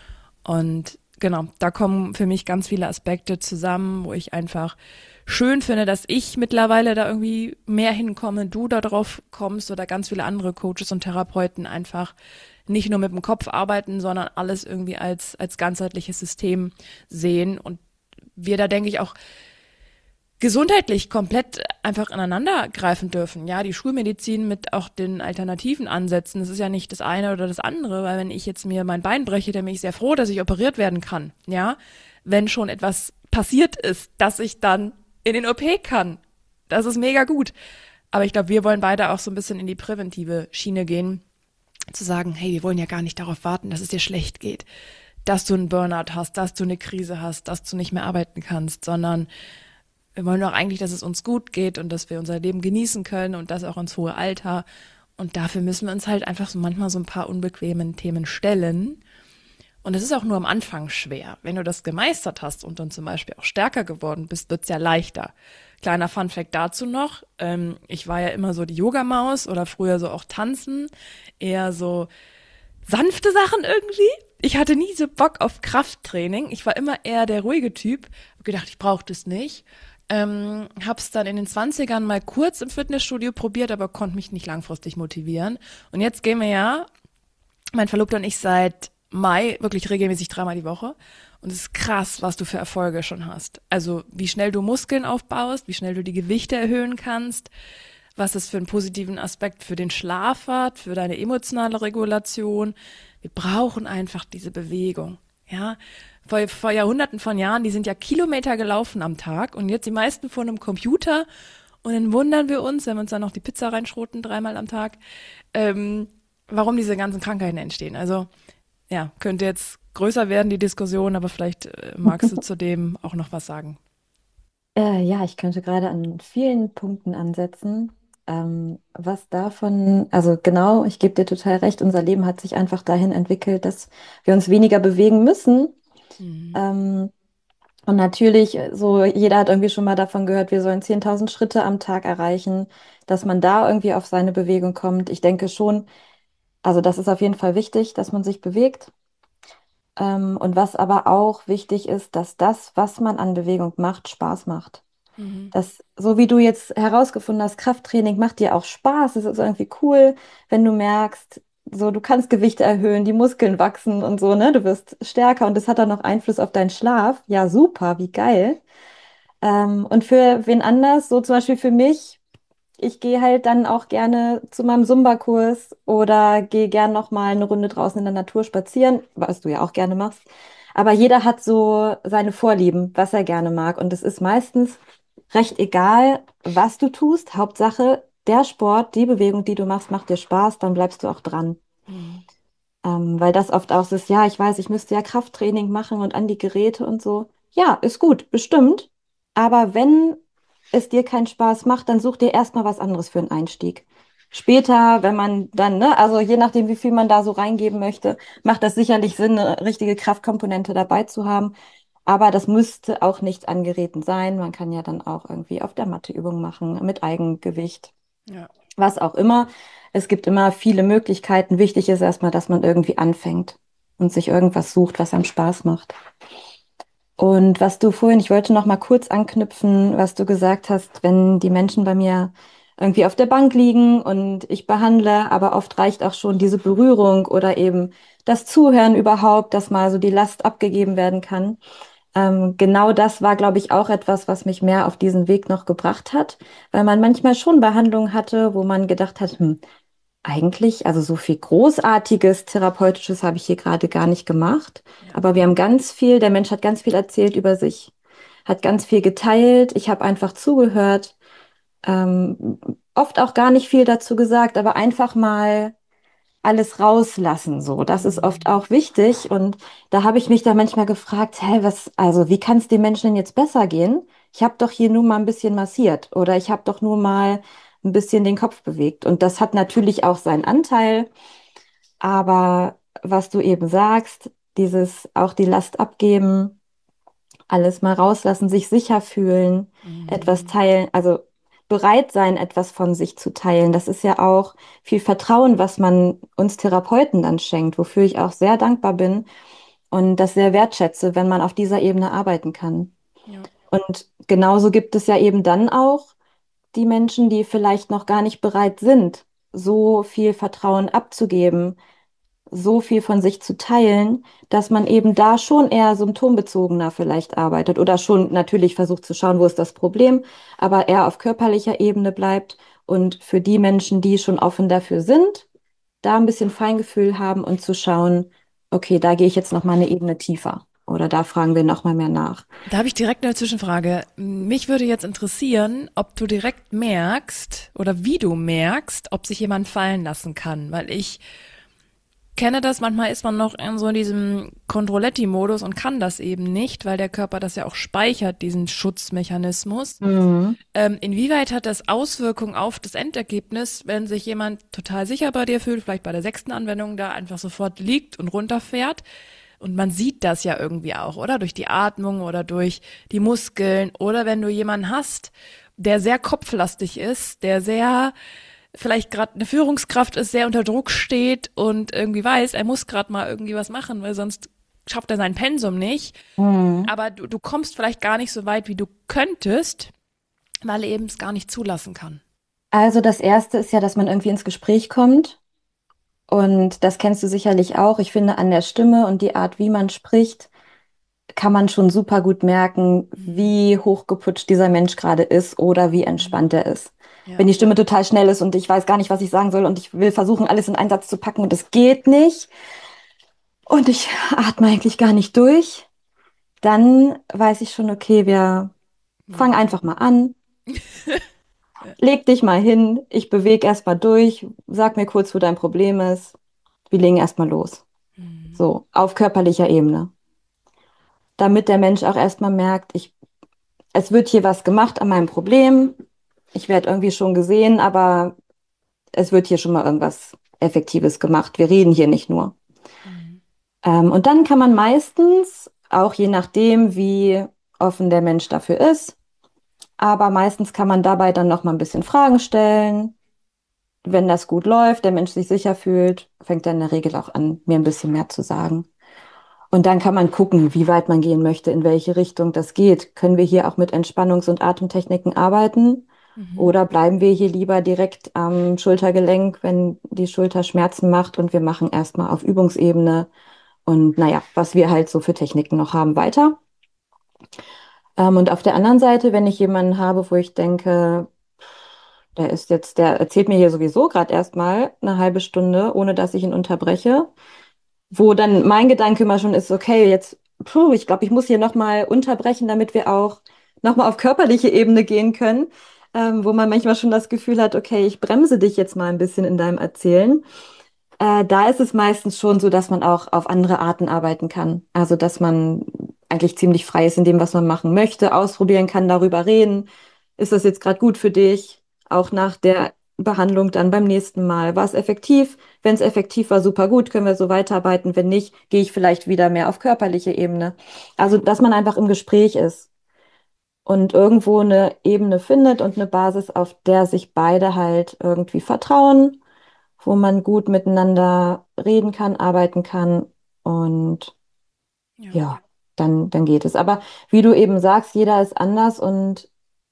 Und genau, da kommen für mich ganz viele Aspekte zusammen, wo ich einfach schön finde, dass ich mittlerweile da irgendwie mehr hinkomme, du da drauf kommst oder ganz viele andere Coaches und Therapeuten einfach nicht nur mit dem Kopf arbeiten, sondern alles irgendwie als ganzheitliches System sehen und wir da, denke ich, auch gesundheitlich komplett einfach ineinander greifen dürfen. Ja, die Schulmedizin mit auch den alternativen Ansätzen. Das ist ja nicht das eine oder das andere, weil wenn ich jetzt mir mein Bein breche, dann bin ich sehr froh, dass ich operiert werden kann. Ja, wenn schon etwas passiert ist, dass ich dann in den OP kann. Das ist mega gut. Aber ich glaube, wir wollen beide auch so ein bisschen in die präventive Schiene gehen, zu sagen, hey, wir wollen ja gar nicht darauf warten, dass es dir schlecht geht, dass du einen Burnout hast, dass du eine Krise hast, dass du nicht mehr arbeiten kannst, sondern wir wollen doch eigentlich, dass es uns gut geht und dass wir unser Leben genießen können und das auch ins hohe Alter. Und dafür müssen wir uns halt einfach so manchmal so ein paar unbequemen Themen stellen. Und es ist auch nur am Anfang schwer. Wenn du das gemeistert hast und dann zum Beispiel auch stärker geworden bist, wird's ja leichter. Kleiner Funfact dazu noch. Ich war ja immer so die Yogamaus oder früher so auch tanzen. Eher so sanfte Sachen irgendwie. Ich hatte nie so Bock auf Krafttraining. Ich war immer eher der ruhige Typ. Hab gedacht, ich brauche das nicht. Hab's dann in den Zwanzigern mal kurz im Fitnessstudio probiert, aber konnte mich nicht langfristig motivieren. Und jetzt gehen wir ja, mein Verlobter und ich, seit Mai wirklich regelmäßig 3-mal die Woche. Und es ist krass, was du für Erfolge schon hast. Also wie schnell du Muskeln aufbaust, wie schnell du die Gewichte erhöhen kannst, was es für einen positiven Aspekt für den Schlaf hat, für deine emotionale Regulation. Wir brauchen einfach diese Bewegung. Ja, vor Jahrhunderten von Jahren, die sind ja Kilometer gelaufen am Tag und jetzt die meisten vor einem Computer und dann wundern wir uns, wenn wir uns dann noch die Pizza reinschroten 3-mal am Tag, warum diese ganzen Krankheiten entstehen. Also ja, könnte jetzt größer werden, die Diskussion, aber vielleicht magst du zu dem auch noch was sagen. Ja, ich könnte gerade an vielen Punkten ansetzen. Was davon, also genau, ich gebe dir total recht, unser Leben hat sich einfach dahin entwickelt, dass wir uns weniger bewegen müssen. Mhm. Ähm, und natürlich, so jeder hat irgendwie schon mal davon gehört, wir sollen 10.000 Schritte am Tag erreichen, dass man da irgendwie auf seine Bewegung kommt. Ich denke schon, also das ist auf jeden Fall wichtig, dass man sich bewegt. Und was aber auch wichtig ist, dass das, was man an Bewegung macht, Spaß macht. Mhm. Das, so wie du jetzt herausgefunden hast, Krafttraining macht dir auch Spaß. Es ist irgendwie cool, wenn du merkst, so du kannst Gewichte erhöhen, die Muskeln wachsen und so, ne? Du wirst stärker und das hat dann noch Einfluss auf deinen Schlaf. Ja, super, wie geil. Und für wen anders, so zum Beispiel für mich, ich gehe halt dann auch gerne zu meinem Zumba-Kurs oder gehe gern noch mal eine Runde draußen in der Natur spazieren, was du ja auch gerne machst. Aber jeder hat so seine Vorlieben, was er gerne mag. Und es ist meistens recht egal, was du tust. Hauptsache, der Sport, die Bewegung, die du machst, macht dir Spaß, dann bleibst du auch dran. Mhm. Weil das oft auch so ist, ja, ich weiß, ich müsste ja Krafttraining machen und an die Geräte und so. Ja, ist gut, bestimmt. Aber wenn es dir keinen Spaß macht, dann such dir erstmal was anderes für einen Einstieg. Später, wenn man dann, ne, also je nachdem, wie viel man da so reingeben möchte, macht das sicherlich Sinn, eine richtige Kraftkomponente dabei zu haben. Aber das müsste auch nicht an Geräten sein. Man kann ja dann auch irgendwie auf der Matte Übungen machen mit Eigengewicht, Ja. was auch immer. Es gibt immer viele Möglichkeiten. Wichtig ist erstmal, dass man irgendwie anfängt und sich irgendwas sucht, was einem Spaß macht. Und was du vorhin, ich wollte noch mal kurz anknüpfen, was du gesagt hast, wenn die Menschen bei mir irgendwie auf der Bank liegen und ich behandle, aber oft reicht auch schon diese Berührung oder eben das Zuhören überhaupt, dass mal so die Last abgegeben werden kann. Genau das war, glaube ich, auch etwas, was mich mehr auf diesen Weg noch gebracht hat, weil man manchmal schon Behandlungen hatte, wo man gedacht hat, eigentlich, also so viel Großartiges, Therapeutisches habe ich hier gerade gar nicht gemacht. Ja. Aber wir haben ganz viel, der Mensch hat ganz viel erzählt über sich, hat ganz viel geteilt. Ich habe einfach zugehört, oft auch gar nicht viel dazu gesagt, aber einfach mal alles rauslassen, so. Das ist oft Mhm. auch wichtig. Und da habe ich mich da manchmal gefragt, hä, also wie kann es den Menschen denn jetzt besser gehen? Ich habe doch hier nur mal ein bisschen massiert oder ich habe doch nur mal ein bisschen den Kopf bewegt. Und das hat natürlich auch seinen Anteil. Aber was du eben sagst, dieses auch die Last abgeben, alles mal rauslassen, sich sicher fühlen, etwas Mhm. teilen, also bereit sein, etwas von sich zu teilen. Das ist ja auch viel Vertrauen, was man uns Therapeuten dann schenkt, wofür ich auch sehr dankbar bin und das sehr wertschätze, wenn man auf dieser Ebene arbeiten kann. Ja. Und genauso gibt es ja eben dann auch die Menschen, die vielleicht noch gar nicht bereit sind, so viel Vertrauen abzugeben, so viel von sich zu teilen, dass man eben da schon eher symptombezogener vielleicht arbeitet oder schon natürlich versucht zu schauen, wo ist das Problem, aber eher auf körperlicher Ebene bleibt und für die Menschen, die schon offen dafür sind, da ein bisschen Feingefühl haben und zu schauen, okay, da gehe ich jetzt noch mal eine Ebene tiefer oder da fragen wir noch mal mehr nach. Da habe ich direkt eine Zwischenfrage. Mich würde jetzt interessieren, ob du direkt merkst oder wie du merkst, ob sich jemand fallen lassen kann, weil ich kenne das, manchmal ist man noch in so diesem Controletti-Modus und kann das eben nicht, weil der Körper das ja auch speichert, diesen Schutzmechanismus. Mhm. Inwieweit hat das Auswirkungen auf das Endergebnis, wenn sich jemand total sicher bei dir fühlt, vielleicht bei der sechsten Anwendung da einfach sofort liegt und runterfährt? Und man sieht das ja irgendwie auch, oder? Durch die Atmung oder durch die Muskeln. Oder wenn du jemanden hast, der sehr kopflastig ist, der sehr vielleicht gerade eine Führungskraft ist, sehr unter Druck steht und irgendwie weiß, er muss gerade mal irgendwie was machen, weil sonst schafft er sein Pensum nicht. Mhm. Aber du kommst vielleicht gar nicht so weit, wie du könntest, weil er eben es gar nicht zulassen kann. Also das Erste ist ja, dass man irgendwie ins Gespräch kommt. Und das kennst du sicherlich auch. Ich finde, an der Stimme und die Art, wie man spricht, kann man schon super gut merken, Mhm. wie hochgeputscht dieser Mensch gerade ist oder wie entspannt er ist. Ja. Wenn die Stimme total schnell ist und ich weiß gar nicht, was ich sagen soll und ich will versuchen, alles in einen Satz zu packen und es geht nicht und ich atme eigentlich gar nicht durch, dann weiß ich schon, okay, wir fangen Mhm. einfach mal an. Ja. Leg dich mal hin, ich bewege erst mal durch, sag mir kurz, wo dein Problem ist. Wir legen erst mal los. Mhm. So, auf körperlicher Ebene. Damit der Mensch auch erstmal merkt, es wird hier was gemacht an meinem Problem. Ich werde irgendwie schon gesehen, aber es wird hier schon mal irgendwas Effektives gemacht. Wir reden hier nicht nur. Mhm. Und dann kann man meistens, auch je nachdem, wie offen der Mensch dafür ist, aber meistens kann man dabei dann noch mal ein bisschen Fragen stellen. Wenn das gut läuft, der Mensch sich sicher fühlt, fängt er in der Regel auch an, mir ein bisschen mehr zu sagen. Und dann kann man gucken, wie weit man gehen möchte, in welche Richtung das geht. Können wir hier auch mit Entspannungs- und Atemtechniken arbeiten? Mhm. Oder bleiben wir hier lieber direkt am Schultergelenk, wenn die Schulter Schmerzen macht und wir machen erstmal auf Übungsebene und naja, was wir halt so für Techniken noch haben, weiter. Und auf der anderen Seite, wenn ich jemanden habe, wo ich denke, der erzählt mir hier sowieso gerade erstmal eine halbe Stunde, ohne dass ich ihn unterbreche, wo dann mein Gedanke immer schon ist, okay, jetzt, ich glaube, ich muss hier nochmal unterbrechen, damit wir auch nochmal auf körperliche Ebene gehen können, wo man manchmal schon das Gefühl hat, okay, ich bremse dich jetzt mal ein bisschen in deinem Erzählen. Da ist es meistens schon so, dass man auch auf andere Arten arbeiten kann. Also, dass man eigentlich ziemlich frei ist in dem, was man machen möchte, ausprobieren kann, darüber reden. Ist das jetzt gerade gut für dich? Auch nach der Behandlung dann beim nächsten Mal. War es effektiv? Wenn es effektiv war, super gut, können wir so weiterarbeiten. Wenn nicht, gehe ich vielleicht wieder mehr auf körperliche Ebene. Also, dass man einfach im Gespräch ist und irgendwo eine Ebene findet und eine Basis, auf der sich beide halt irgendwie vertrauen, wo man gut miteinander reden kann, arbeiten kann und Ja. ja, dann geht es. Aber wie du eben sagst, jeder ist anders und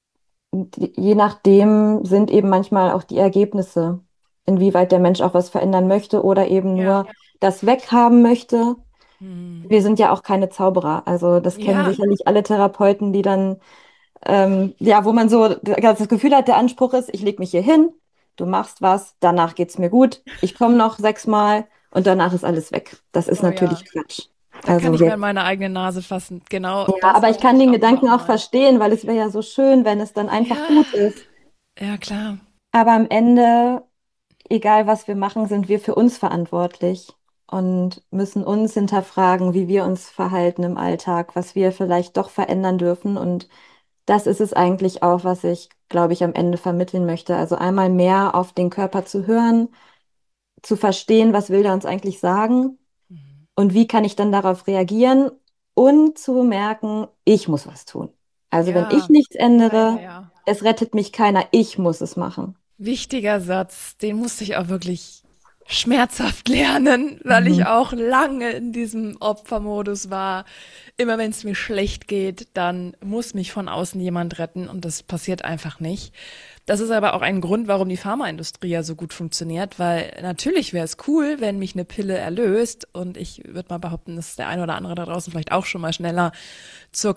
je nachdem sind eben manchmal auch die Ergebnisse, inwieweit der Mensch auch was verändern möchte oder eben Ja. nur das weghaben möchte. Mhm. Wir sind ja auch keine Zauberer. Also das kennen Ja. sicherlich alle Therapeuten, die dann, ja, wo man so das Gefühl hat, der Anspruch ist, ich lege mich hier hin, du machst was, danach geht's mir gut, ich komme noch 6-mal und danach ist alles weg. Das ist Oh ja. natürlich Quatsch. Da kann Also ich mir wir, an meine eigene Nase fassen. Genau ja, das aber ich hatte kann ich den auch immer Gedanken auch mal. verstehen, weil es wäre ja so schön, wenn es dann einfach Ja. gut ist. Ja, klar. Aber am Ende egal was wir machen, sind wir für uns verantwortlich und müssen uns hinterfragen, wie wir uns verhalten im Alltag, was wir vielleicht doch verändern dürfen. Und das ist es eigentlich auch, was ich, glaube ich, am Ende vermitteln möchte. Also einmal mehr auf den Körper zu hören, zu verstehen, was will der uns eigentlich sagen Mhm. und wie kann ich dann darauf reagieren und zu merken, ich muss was tun. Also wenn ich Ja, nichts ja, ja, ändere, ja. es rettet mich keiner, ich muss es machen. Wichtiger Satz, den musste ich auch wirklich schmerzhaft lernen, weil ich Mhm. auch lange in diesem Opfermodus war. Immer wenn es mir schlecht geht, dann muss mich von außen jemand retten und das passiert einfach nicht. Das ist aber auch ein Grund, warum die Pharmaindustrie ja so gut funktioniert, weil natürlich wäre es cool, wenn mich eine Pille erlöst und ich würde mal behaupten, dass der eine oder andere da draußen vielleicht auch schon mal schneller zur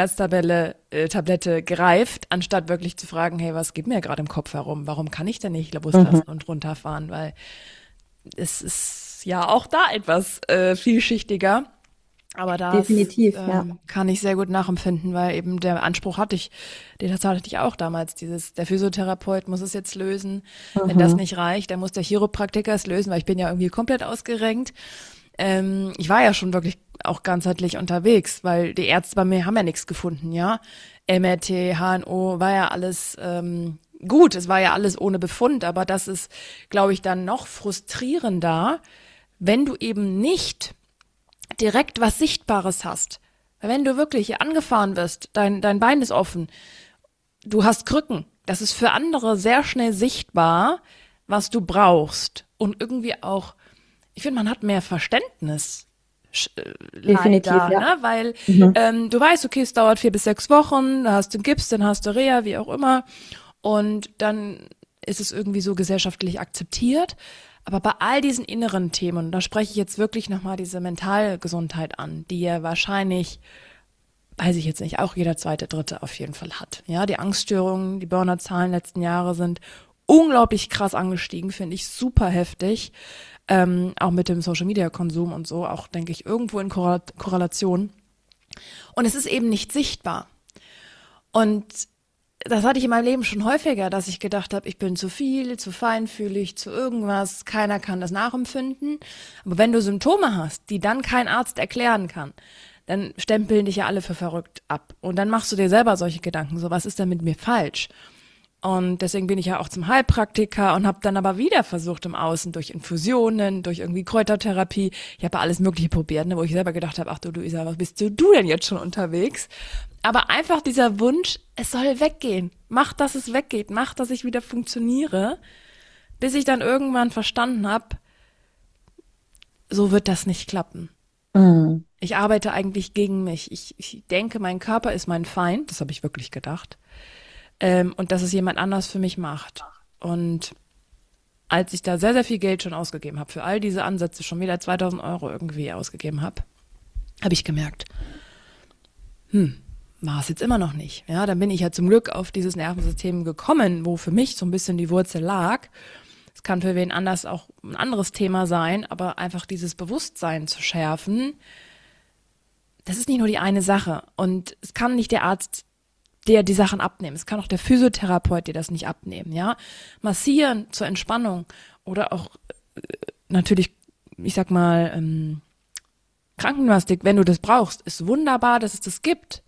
Tablette greift, anstatt wirklich zu fragen, hey, was geht mir gerade im Kopf herum? Warum kann ich denn nicht Mhm. loslassen und runterfahren? Weil es ist ja auch da etwas vielschichtiger. Aber das Definitiv, ja. kann ich sehr gut nachempfinden, weil eben der Anspruch den hatte ich auch damals, der Physiotherapeut muss es jetzt lösen. Wenn das Mhm. nicht reicht, dann muss der Chiropraktiker es lösen, weil ich bin ja irgendwie komplett ausgerenkt. Ich war ja schon wirklich auch ganzheitlich unterwegs, weil die Ärzte bei mir haben ja nichts gefunden, ja. MRT, HNO, war ja alles gut, es war ja alles ohne Befund, aber das ist, glaube ich, dann noch frustrierender, wenn du eben nicht direkt was Sichtbares hast. Wenn du wirklich angefahren wirst, dein Bein ist offen, du hast Krücken, das ist für andere sehr schnell sichtbar, was du brauchst. Und irgendwie auch, ich finde, man hat mehr Verständnis Definitiv, leider, ja. ne? Weil Mhm. du weißt, okay, es dauert 4 bis 6 Wochen, da hast du Gips, dann hast du Reha, wie auch immer. Und dann ist es irgendwie so gesellschaftlich akzeptiert. Aber bei all diesen inneren Themen, da spreche ich jetzt wirklich nochmal diese Mentalgesundheit an, die ja wahrscheinlich, weiß ich jetzt nicht, auch jeder zweite, dritte auf jeden Fall hat. Ja, die Angststörungen, die Burner-Zahlen letzten Jahre sind unglaublich krass angestiegen, finde ich super heftig. Auch mit dem Social-Media-Konsum und so, auch denke ich irgendwo in Korrelation. Und es ist eben nicht sichtbar. Und das hatte ich in meinem Leben schon häufiger, dass ich gedacht habe, ich bin zu viel, zu feinfühlig, zu irgendwas, keiner kann das nachempfinden. Aber wenn du Symptome hast, die dann kein Arzt erklären kann, dann stempeln dich ja alle für verrückt ab. Und dann machst du dir selber solche Gedanken, so was ist denn mit mir falsch? Und deswegen bin ich ja auch zum Heilpraktiker und habe dann aber wieder versucht im Außen durch Infusionen, durch irgendwie Kräutertherapie. Ich habe alles Mögliche probiert, ne, wo ich selber gedacht habe, ach du Isa, was bist du denn jetzt schon unterwegs? Aber einfach dieser Wunsch, es soll weggehen. Mach, dass es weggeht. Mach, dass ich wieder funktioniere. Bis ich dann irgendwann verstanden habe, so wird das nicht klappen. Mhm. Ich arbeite eigentlich gegen mich. Ich denke, mein Körper ist mein Feind. Das habe ich wirklich gedacht. Und dass es jemand anders für mich macht. Und als ich da sehr, sehr viel Geld schon ausgegeben habe, für all diese Ansätze schon wieder 2000 € irgendwie ausgegeben habe, habe ich gemerkt, war es jetzt immer noch nicht. Ja, dann bin ich ja zum Glück auf dieses Nervensystem gekommen, wo für mich so ein bisschen die Wurzel lag. Es kann für wen anders auch ein anderes Thema sein, aber einfach dieses Bewusstsein zu schärfen, das ist nicht nur die eine Sache. Und es kann nicht der Arzt dir die Sachen abnehmen. Es kann auch der Physiotherapeut dir das nicht abnehmen, ja. Massieren zur Entspannung oder auch natürlich, ich sag mal, Krankengymnastik, wenn du das brauchst, ist wunderbar, dass es das gibt.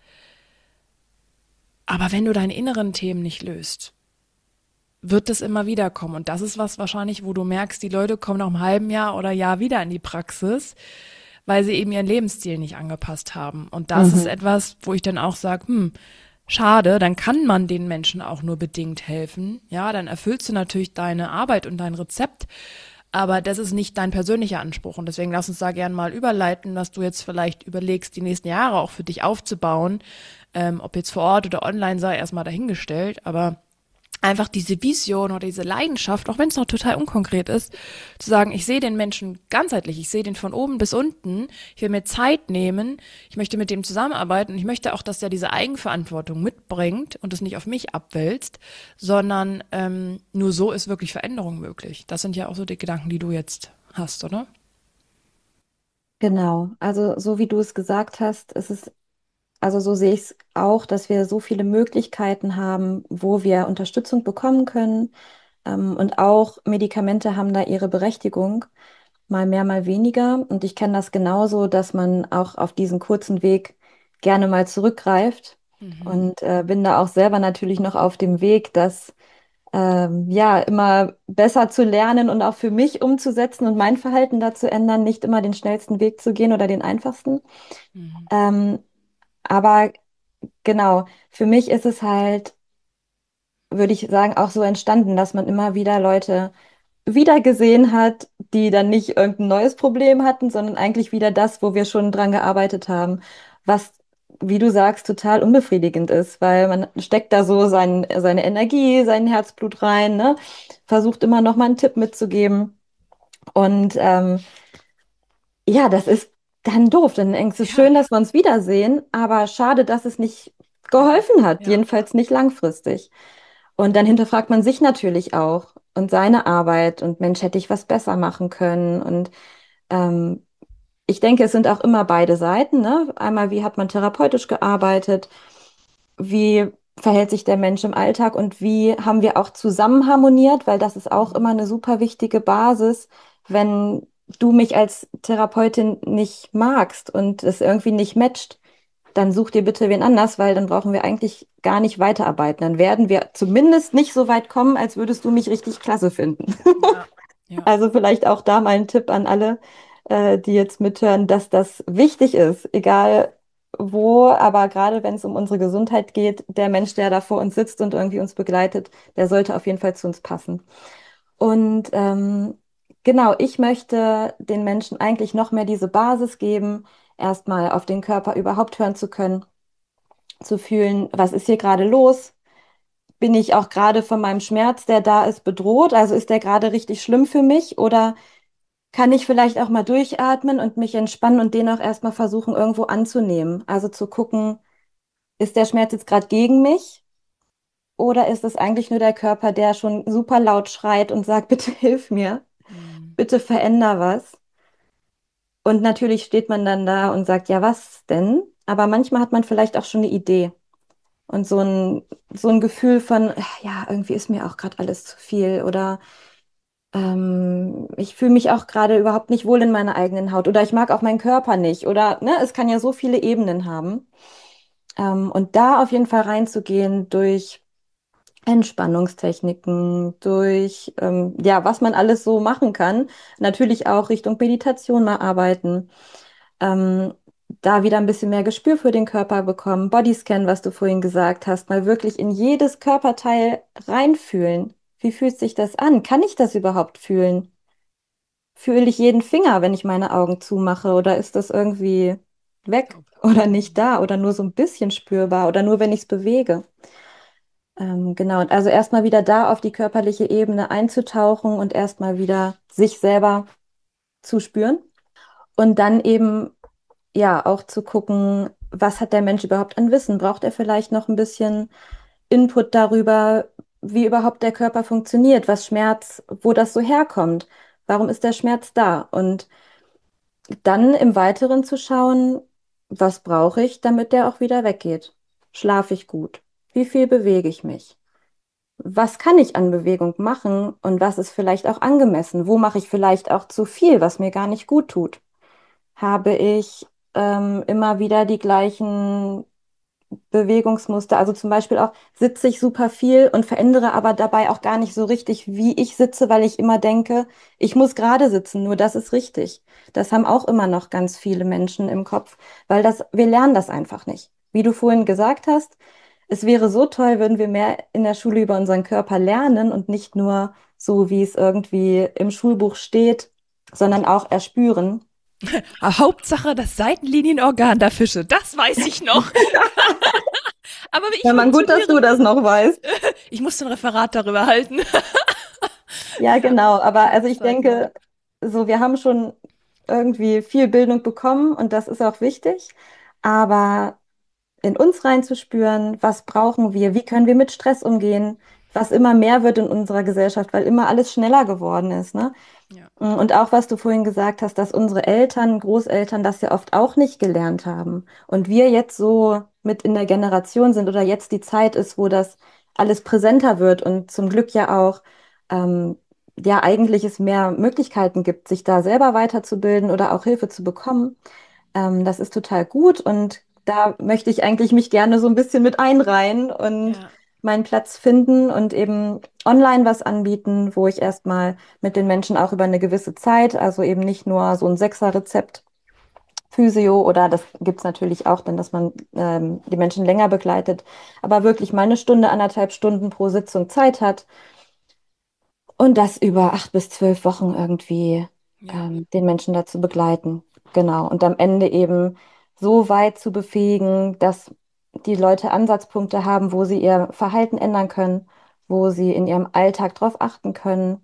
Aber wenn du deine inneren Themen nicht löst, wird das immer wieder kommen. Und das ist was wahrscheinlich, wo du merkst, die Leute kommen nach einem halben Jahr oder Jahr wieder in die Praxis, weil sie eben ihren Lebensstil nicht angepasst haben. Und das ist Mhm. etwas, wo ich dann auch sage, schade, dann kann man den Menschen auch nur bedingt helfen. Ja, dann erfüllst du natürlich deine Arbeit und dein Rezept, aber das ist nicht dein persönlicher Anspruch. Und deswegen lass uns da gerne mal überleiten, dass du jetzt vielleicht überlegst, die nächsten Jahre auch für dich aufzubauen. Ob jetzt vor Ort oder online sei erstmal dahingestellt, aber einfach diese Vision oder diese Leidenschaft, auch wenn es noch total unkonkret ist, zu sagen, ich sehe den Menschen ganzheitlich, ich sehe den von oben bis unten, ich will mir Zeit nehmen, ich möchte mit dem zusammenarbeiten und ich möchte auch, dass der diese Eigenverantwortung mitbringt und es nicht auf mich abwälzt, sondern nur so ist wirklich Veränderung möglich. Das sind ja auch so die Gedanken, die du jetzt hast, oder? Genau. Also so wie du es gesagt hast, ist es, also so sehe ich es auch, dass wir so viele Möglichkeiten haben, wo wir Unterstützung bekommen können. Und auch Medikamente haben da ihre Berechtigung, mal mehr, mal weniger. Und ich kenne das genauso, dass man auch auf diesen kurzen Weg gerne mal zurückgreift. Mhm. Und bin da auch selber natürlich noch auf dem Weg, das ja immer besser zu lernen und auch für mich umzusetzen und mein Verhalten da zu ändern, nicht immer den schnellsten Weg zu gehen oder den einfachsten. Mhm. Ähm, aber genau, für mich ist es halt, würde ich sagen, auch so entstanden, dass man immer wieder Leute wieder gesehen hat, die dann nicht irgendein neues Problem hatten, sondern eigentlich wieder das, wo wir schon dran gearbeitet haben, was, wie du sagst, total unbefriedigend ist, weil man steckt da so seine Energie, sein Herzblut rein, ne? Versucht immer noch mal einen Tipp mitzugeben und ja, das ist dann doof. Dann denkst du, Ja, schön, dass wir uns wiedersehen, aber schade, dass es nicht geholfen hat, ja. jedenfalls nicht langfristig. Und dann hinterfragt man sich natürlich auch und seine Arbeit und Mensch, hätte ich was besser machen können. Und ähm, ich denke, es sind auch immer beide Seiten, ne? Einmal, wie hat man therapeutisch gearbeitet? Wie verhält sich der Mensch im Alltag und wie haben wir auch zusammen harmoniert? Weil das ist auch Mhm. immer eine super wichtige Basis, wenn du mich als Therapeutin nicht magst und es irgendwie nicht matcht, dann such dir bitte wen anders, weil dann brauchen wir eigentlich gar nicht weiterarbeiten. Dann werden wir zumindest nicht so weit kommen, als würdest du mich richtig klasse finden. Ja, ja. Also vielleicht auch da mal ein Tipp an alle, die jetzt mithören, dass das wichtig ist, egal wo, aber gerade wenn es um unsere Gesundheit geht, der Mensch, der da vor uns sitzt und irgendwie uns begleitet, der sollte auf jeden Fall zu uns passen. Und genau, ich möchte den Menschen eigentlich noch mehr diese Basis geben, erstmal auf den Körper überhaupt hören zu können, zu fühlen, was ist hier gerade los? Bin ich auch gerade von meinem Schmerz, der da ist, bedroht? Also ist der gerade richtig schlimm für mich? Oder kann ich vielleicht auch mal durchatmen und mich entspannen und den auch erstmal versuchen, irgendwo anzunehmen? Also zu gucken, ist der Schmerz jetzt gerade gegen mich? Oder ist es eigentlich nur der Körper, der schon super laut schreit und sagt, bitte hilf mir, Mhm. bitte veränder was? Und natürlich steht man dann da und sagt, ja, was denn? Aber manchmal hat man vielleicht auch schon eine Idee und so ein Gefühl von, ja, irgendwie ist mir auch gerade alles zu viel oder ich fühle mich auch gerade überhaupt nicht wohl in meiner eigenen Haut oder ich mag auch meinen Körper nicht oder, ne, es kann ja so viele Ebenen haben. Und da auf jeden Fall reinzugehen durch Entspannungstechniken, durch, ja, was man alles so machen kann. Natürlich auch Richtung Meditation mal arbeiten. Ähm, Da wieder ein bisschen mehr Gespür für den Körper bekommen. Bodyscan, was du vorhin gesagt hast, mal wirklich in jedes Körperteil reinfühlen. Wie fühlt sich das an? Kann ich das überhaupt fühlen? Fühle ich jeden Finger, wenn ich meine Augen zumache? Oder ist das irgendwie weg Taub. oder nicht Mhm. da oder nur so ein bisschen spürbar oder nur, wenn ich es bewege? Genau, und also erstmal wieder da auf die körperliche Ebene einzutauchen und erstmal wieder sich selber zu spüren und dann eben ja auch zu gucken, was hat der Mensch überhaupt an Wissen? Braucht er vielleicht noch ein bisschen Input darüber, wie überhaupt der Körper funktioniert, was Schmerz, wo das so herkommt? Warum ist der Schmerz da? Und dann im Weiteren zu schauen, was brauche ich, damit der auch wieder weggeht? Schlafe ich gut? Wie viel bewege ich mich? Was kann ich an Bewegung machen und was ist vielleicht auch angemessen? Wo mache ich vielleicht auch zu viel, was mir gar nicht gut tut? Habe ich immer wieder die gleichen Bewegungsmuster? Also zum Beispiel auch sitze ich super viel und verändere aber dabei auch gar nicht so richtig, wie ich sitze, weil ich immer denke, ich muss gerade sitzen, nur das ist richtig. Das haben auch immer noch ganz viele Menschen im Kopf, weil wir lernen das einfach nicht. Wie du vorhin gesagt hast, es wäre so toll, würden wir mehr in der Schule über unseren Körper lernen und nicht nur so, wie es irgendwie im Schulbuch steht, sondern auch erspüren. Hauptsache das Seitenlinienorgan der Fische, das weiß ich noch. Aber wie ich Ja, man, gut, dass funktioniere, du das noch weißt. ich musste ein Referat darüber halten. Ja, Ja, genau. Aber also ich Zeiten. denke, so wir haben schon irgendwie viel Bildung bekommen und das ist auch wichtig. Aber in uns reinzuspüren, was brauchen wir, wie können wir mit Stress umgehen, was immer mehr wird in unserer Gesellschaft, weil immer alles schneller geworden ist, ne? Ja. Und auch was du vorhin gesagt hast, dass unsere Eltern, Großeltern das ja oft auch nicht gelernt haben. Und wir jetzt so mit in der Generation sind oder jetzt die Zeit ist, wo das alles präsenter wird und zum Glück ja auch. ähm, ja eigentlich es mehr Möglichkeiten gibt, sich da selber weiterzubilden oder auch Hilfe zu bekommen. Das ist total gut und da möchte ich eigentlich mich gerne so ein bisschen mit einreihen und Ja, meinen Platz finden und eben online was anbieten, wo ich erstmal mit den Menschen auch über eine gewisse Zeit, also eben nicht nur so ein Sechser-Rezept Physio oder das gibt es natürlich auch dann, dass man die Menschen länger begleitet, aber wirklich mal eine Stunde, 1,5 Stunden pro Sitzung Zeit hat und das über 8 bis 12 Wochen irgendwie ja. den Menschen dazu begleiten. Genau. Und am Ende eben so weit zu befähigen, dass die Leute Ansatzpunkte haben, wo sie ihr Verhalten ändern können, wo sie in ihrem Alltag drauf achten können.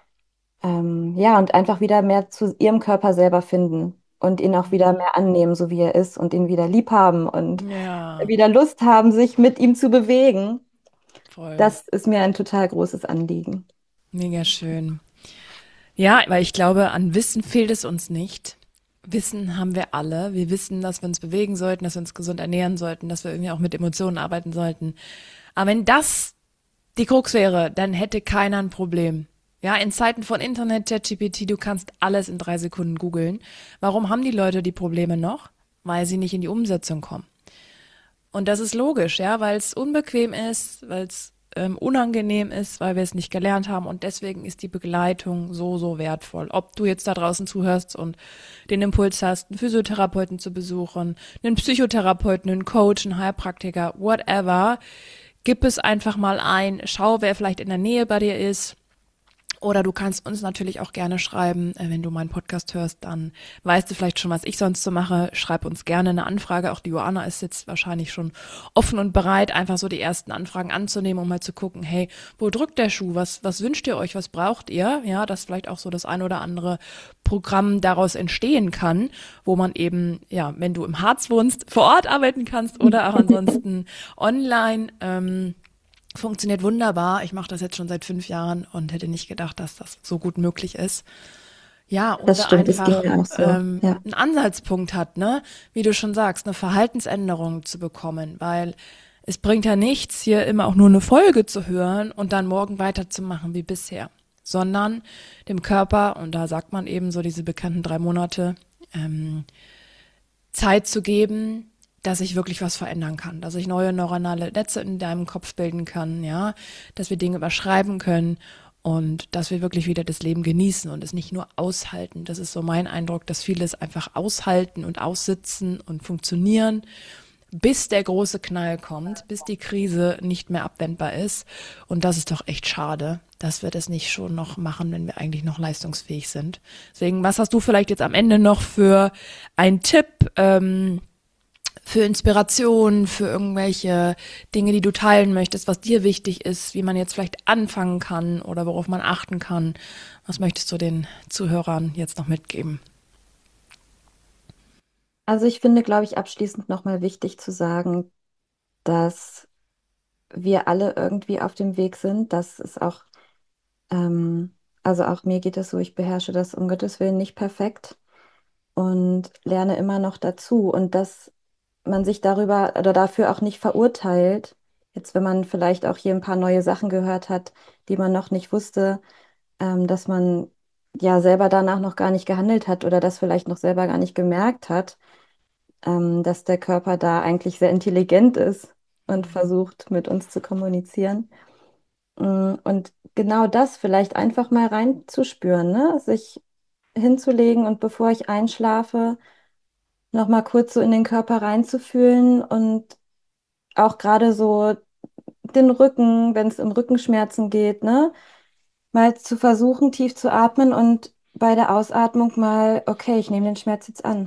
Ja, und einfach wieder mehr zu ihrem Körper selber finden und ihn auch wieder Mhm. mehr annehmen, so wie er ist und ihn wieder lieb haben und Ja, wieder Lust haben, sich mit ihm zu bewegen. voll. Das ist mir ein total großes Anliegen. Mega schön. Ja, weil ich glaube, an Wissen fehlt es uns nicht. Wissen haben wir alle. Wir wissen, dass wir uns bewegen sollten, dass wir uns gesund ernähren sollten, dass wir irgendwie auch mit Emotionen arbeiten sollten. Aber wenn das die Krux wäre, dann hätte keiner ein Problem. Ja, in Zeiten von Internet, ChatGPT, du kannst alles in 3 Sekunden googeln. Warum haben die Leute die Probleme noch? Weil sie nicht in die Umsetzung kommen. Und das ist logisch, ja, weil es unbequem ist, weil es unangenehm ist, weil wir es nicht gelernt haben. Und deswegen ist die Begleitung so, so wertvoll. Ob du jetzt da draußen zuhörst und den Impuls hast, einen Physiotherapeuten zu besuchen, einen Psychotherapeuten, einen Coach, einen Heilpraktiker, whatever, gib es einfach mal ein, schau, wer vielleicht in der Nähe bei dir ist. Oder du kannst uns natürlich auch gerne schreiben, wenn du meinen Podcast hörst, dann weißt du vielleicht schon, was ich sonst so mache. Schreib uns gerne eine Anfrage. Auch die Joanna ist jetzt wahrscheinlich schon offen und bereit, einfach so die ersten Anfragen anzunehmen, um mal zu gucken, hey, wo drückt der Schuh? Was wünscht ihr euch? Was braucht ihr? Ja, dass vielleicht auch so das ein oder andere Programm daraus entstehen kann, wo man eben, ja, wenn du im Harz wohnst, vor Ort arbeiten kannst oder auch ansonsten online. Funktioniert wunderbar. Ich mache das jetzt schon seit 5 Jahren und hätte nicht gedacht, dass das so gut möglich ist. Ja, und Das da stimmt, das ging einfach mir auch so. Ja. einen Ansatzpunkt hat, ne? Wie du schon sagst, eine Verhaltensänderung zu bekommen, weil es bringt ja nichts, hier immer auch nur eine Folge zu hören und dann morgen weiterzumachen wie bisher, sondern dem Körper, und da sagt man eben so diese bekannten 3 Monate, ähm, Zeit zu geben, dass ich wirklich was verändern kann, dass ich neue neuronale Netze in deinem Kopf bilden kann, ja, dass wir Dinge überschreiben können und dass wir wirklich wieder das Leben genießen und es nicht nur aushalten. Das ist so mein Eindruck, dass viele es einfach aushalten und aussitzen und funktionieren, bis der große Knall kommt, bis die Krise nicht mehr abwendbar ist. Und das ist doch echt schade, dass wir das nicht schon noch machen, wenn wir eigentlich noch leistungsfähig sind. Deswegen, was hast du vielleicht jetzt am Ende noch für einen Tipp, für Inspiration, für irgendwelche Dinge, die du teilen möchtest, was dir wichtig ist, wie man jetzt vielleicht anfangen kann oder worauf man achten kann? Was möchtest du den Zuhörern jetzt noch mitgeben? Also ich finde, glaube ich, abschließend nochmal wichtig zu sagen, dass wir alle irgendwie auf dem Weg sind. Das ist auch, also auch mir geht es so, ich beherrsche das um Gottes Willen nicht perfekt und lerne immer noch dazu. Und dass man sich darüber oder dafür auch nicht verurteilt, jetzt wenn man vielleicht auch hier ein paar neue Sachen gehört hat, die man noch nicht wusste, dass man ja selber danach noch gar nicht gehandelt hat oder das vielleicht noch selber gar nicht gemerkt hat, dass der Körper da eigentlich sehr intelligent ist und versucht, mit uns zu kommunizieren. Und genau das vielleicht einfach mal reinzuspüren, ne? Sich hinzulegen und bevor ich einschlafe, noch mal kurz so in den Körper reinzufühlen und auch gerade so den Rücken, wenn es um Rückenschmerzen geht, ne? Mal zu versuchen, tief zu atmen und bei der Ausatmung mal, okay, ich nehme den Schmerz jetzt an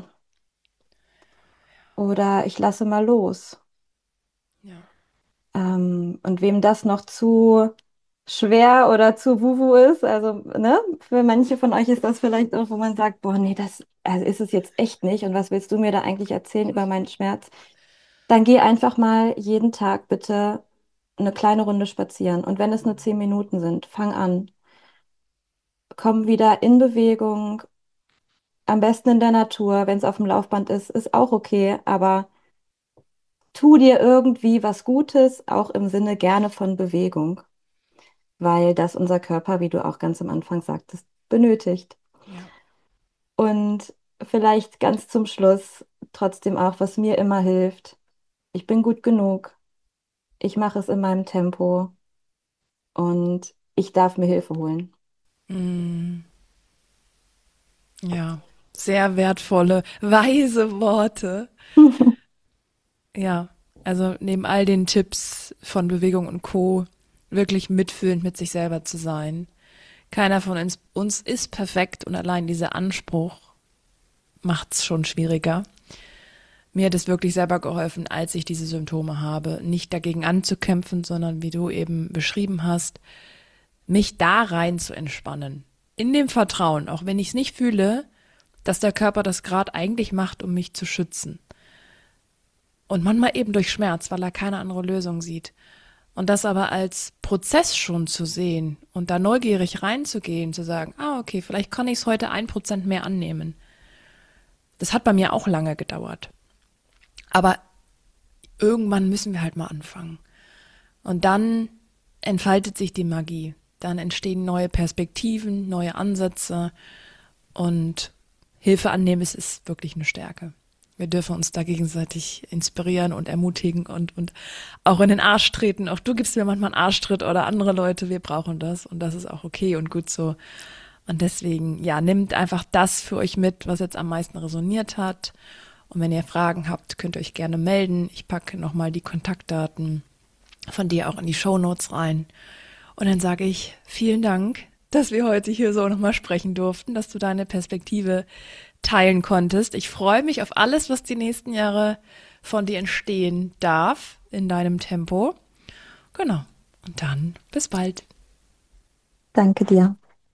oder ich lasse mal los. Ja. Und wem das noch zu schwer oder zu wuhu ist, also ne, für manche von euch ist das vielleicht auch, wo man sagt, boah, nee, das also ist es jetzt echt nicht. Und was willst du mir da eigentlich erzählen über meinen Schmerz? Dann geh einfach mal jeden Tag bitte eine kleine Runde spazieren. Und wenn es nur 10 Minuten sind, fang an. Komm wieder in Bewegung, am besten in der Natur. Wenn es auf dem Laufband ist, ist auch okay, aber tu dir irgendwie was Gutes, auch im Sinne gerne von Bewegung. weil das unser Körper, wie du auch ganz am Anfang sagtest, benötigt. Ja. Und vielleicht ganz zum Schluss trotzdem auch, was mir immer hilft. Ich bin gut genug. Ich mache es in meinem Tempo und ich darf mir Hilfe holen. Mm, ja, sehr wertvolle, weise Worte. Ja, also neben all den Tipps von Bewegung und Co. wirklich mitfühlend mit sich selber zu sein. Keiner von uns ist perfekt und allein dieser Anspruch macht's schon schwieriger. Mir hat es wirklich selber geholfen, als ich diese Symptome habe, nicht dagegen anzukämpfen, sondern wie du eben beschrieben hast, mich da rein zu entspannen. In dem Vertrauen, auch wenn ich es nicht fühle, dass der Körper das gerade eigentlich macht, um mich zu schützen. Und manchmal eben durch Schmerz, weil er keine andere Lösung sieht. Und das aber als Prozess schon zu sehen und da neugierig reinzugehen, zu sagen, okay, vielleicht kann ich es heute 1% mehr annehmen. Das hat bei mir auch lange gedauert. Aber irgendwann müssen wir halt mal anfangen. Und dann entfaltet sich die Magie. Dann entstehen neue Perspektiven, neue Ansätze und Hilfe annehmen ist wirklich eine Stärke. Wir dürfen uns da gegenseitig inspirieren und ermutigen und auch in den Arsch treten. Auch du gibst mir manchmal einen Arschtritt oder andere Leute. Wir brauchen das und das ist auch okay und gut so. Und deswegen, ja, nehmt einfach das für euch mit, was jetzt am meisten resoniert hat. Und wenn ihr Fragen habt, könnt ihr euch gerne melden. Ich packe nochmal die Kontaktdaten von dir auch in die Shownotes rein. Und dann sage ich vielen Dank, dass wir heute hier so nochmal sprechen durften, dass du deine Perspektive teilen konntest. Ich freue mich auf alles, was die nächsten Jahre von dir entstehen darf, in deinem Tempo. Genau. Und dann bis bald. Danke dir.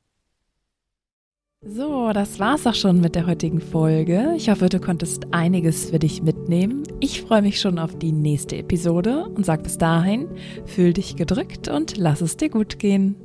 So, das war's auch schon mit der heutigen Folge. Ich hoffe, du konntest einiges für dich mitnehmen. Ich freue mich schon auf die nächste Episode und sag bis dahin, fühl dich gedrückt und lass es dir gut gehen.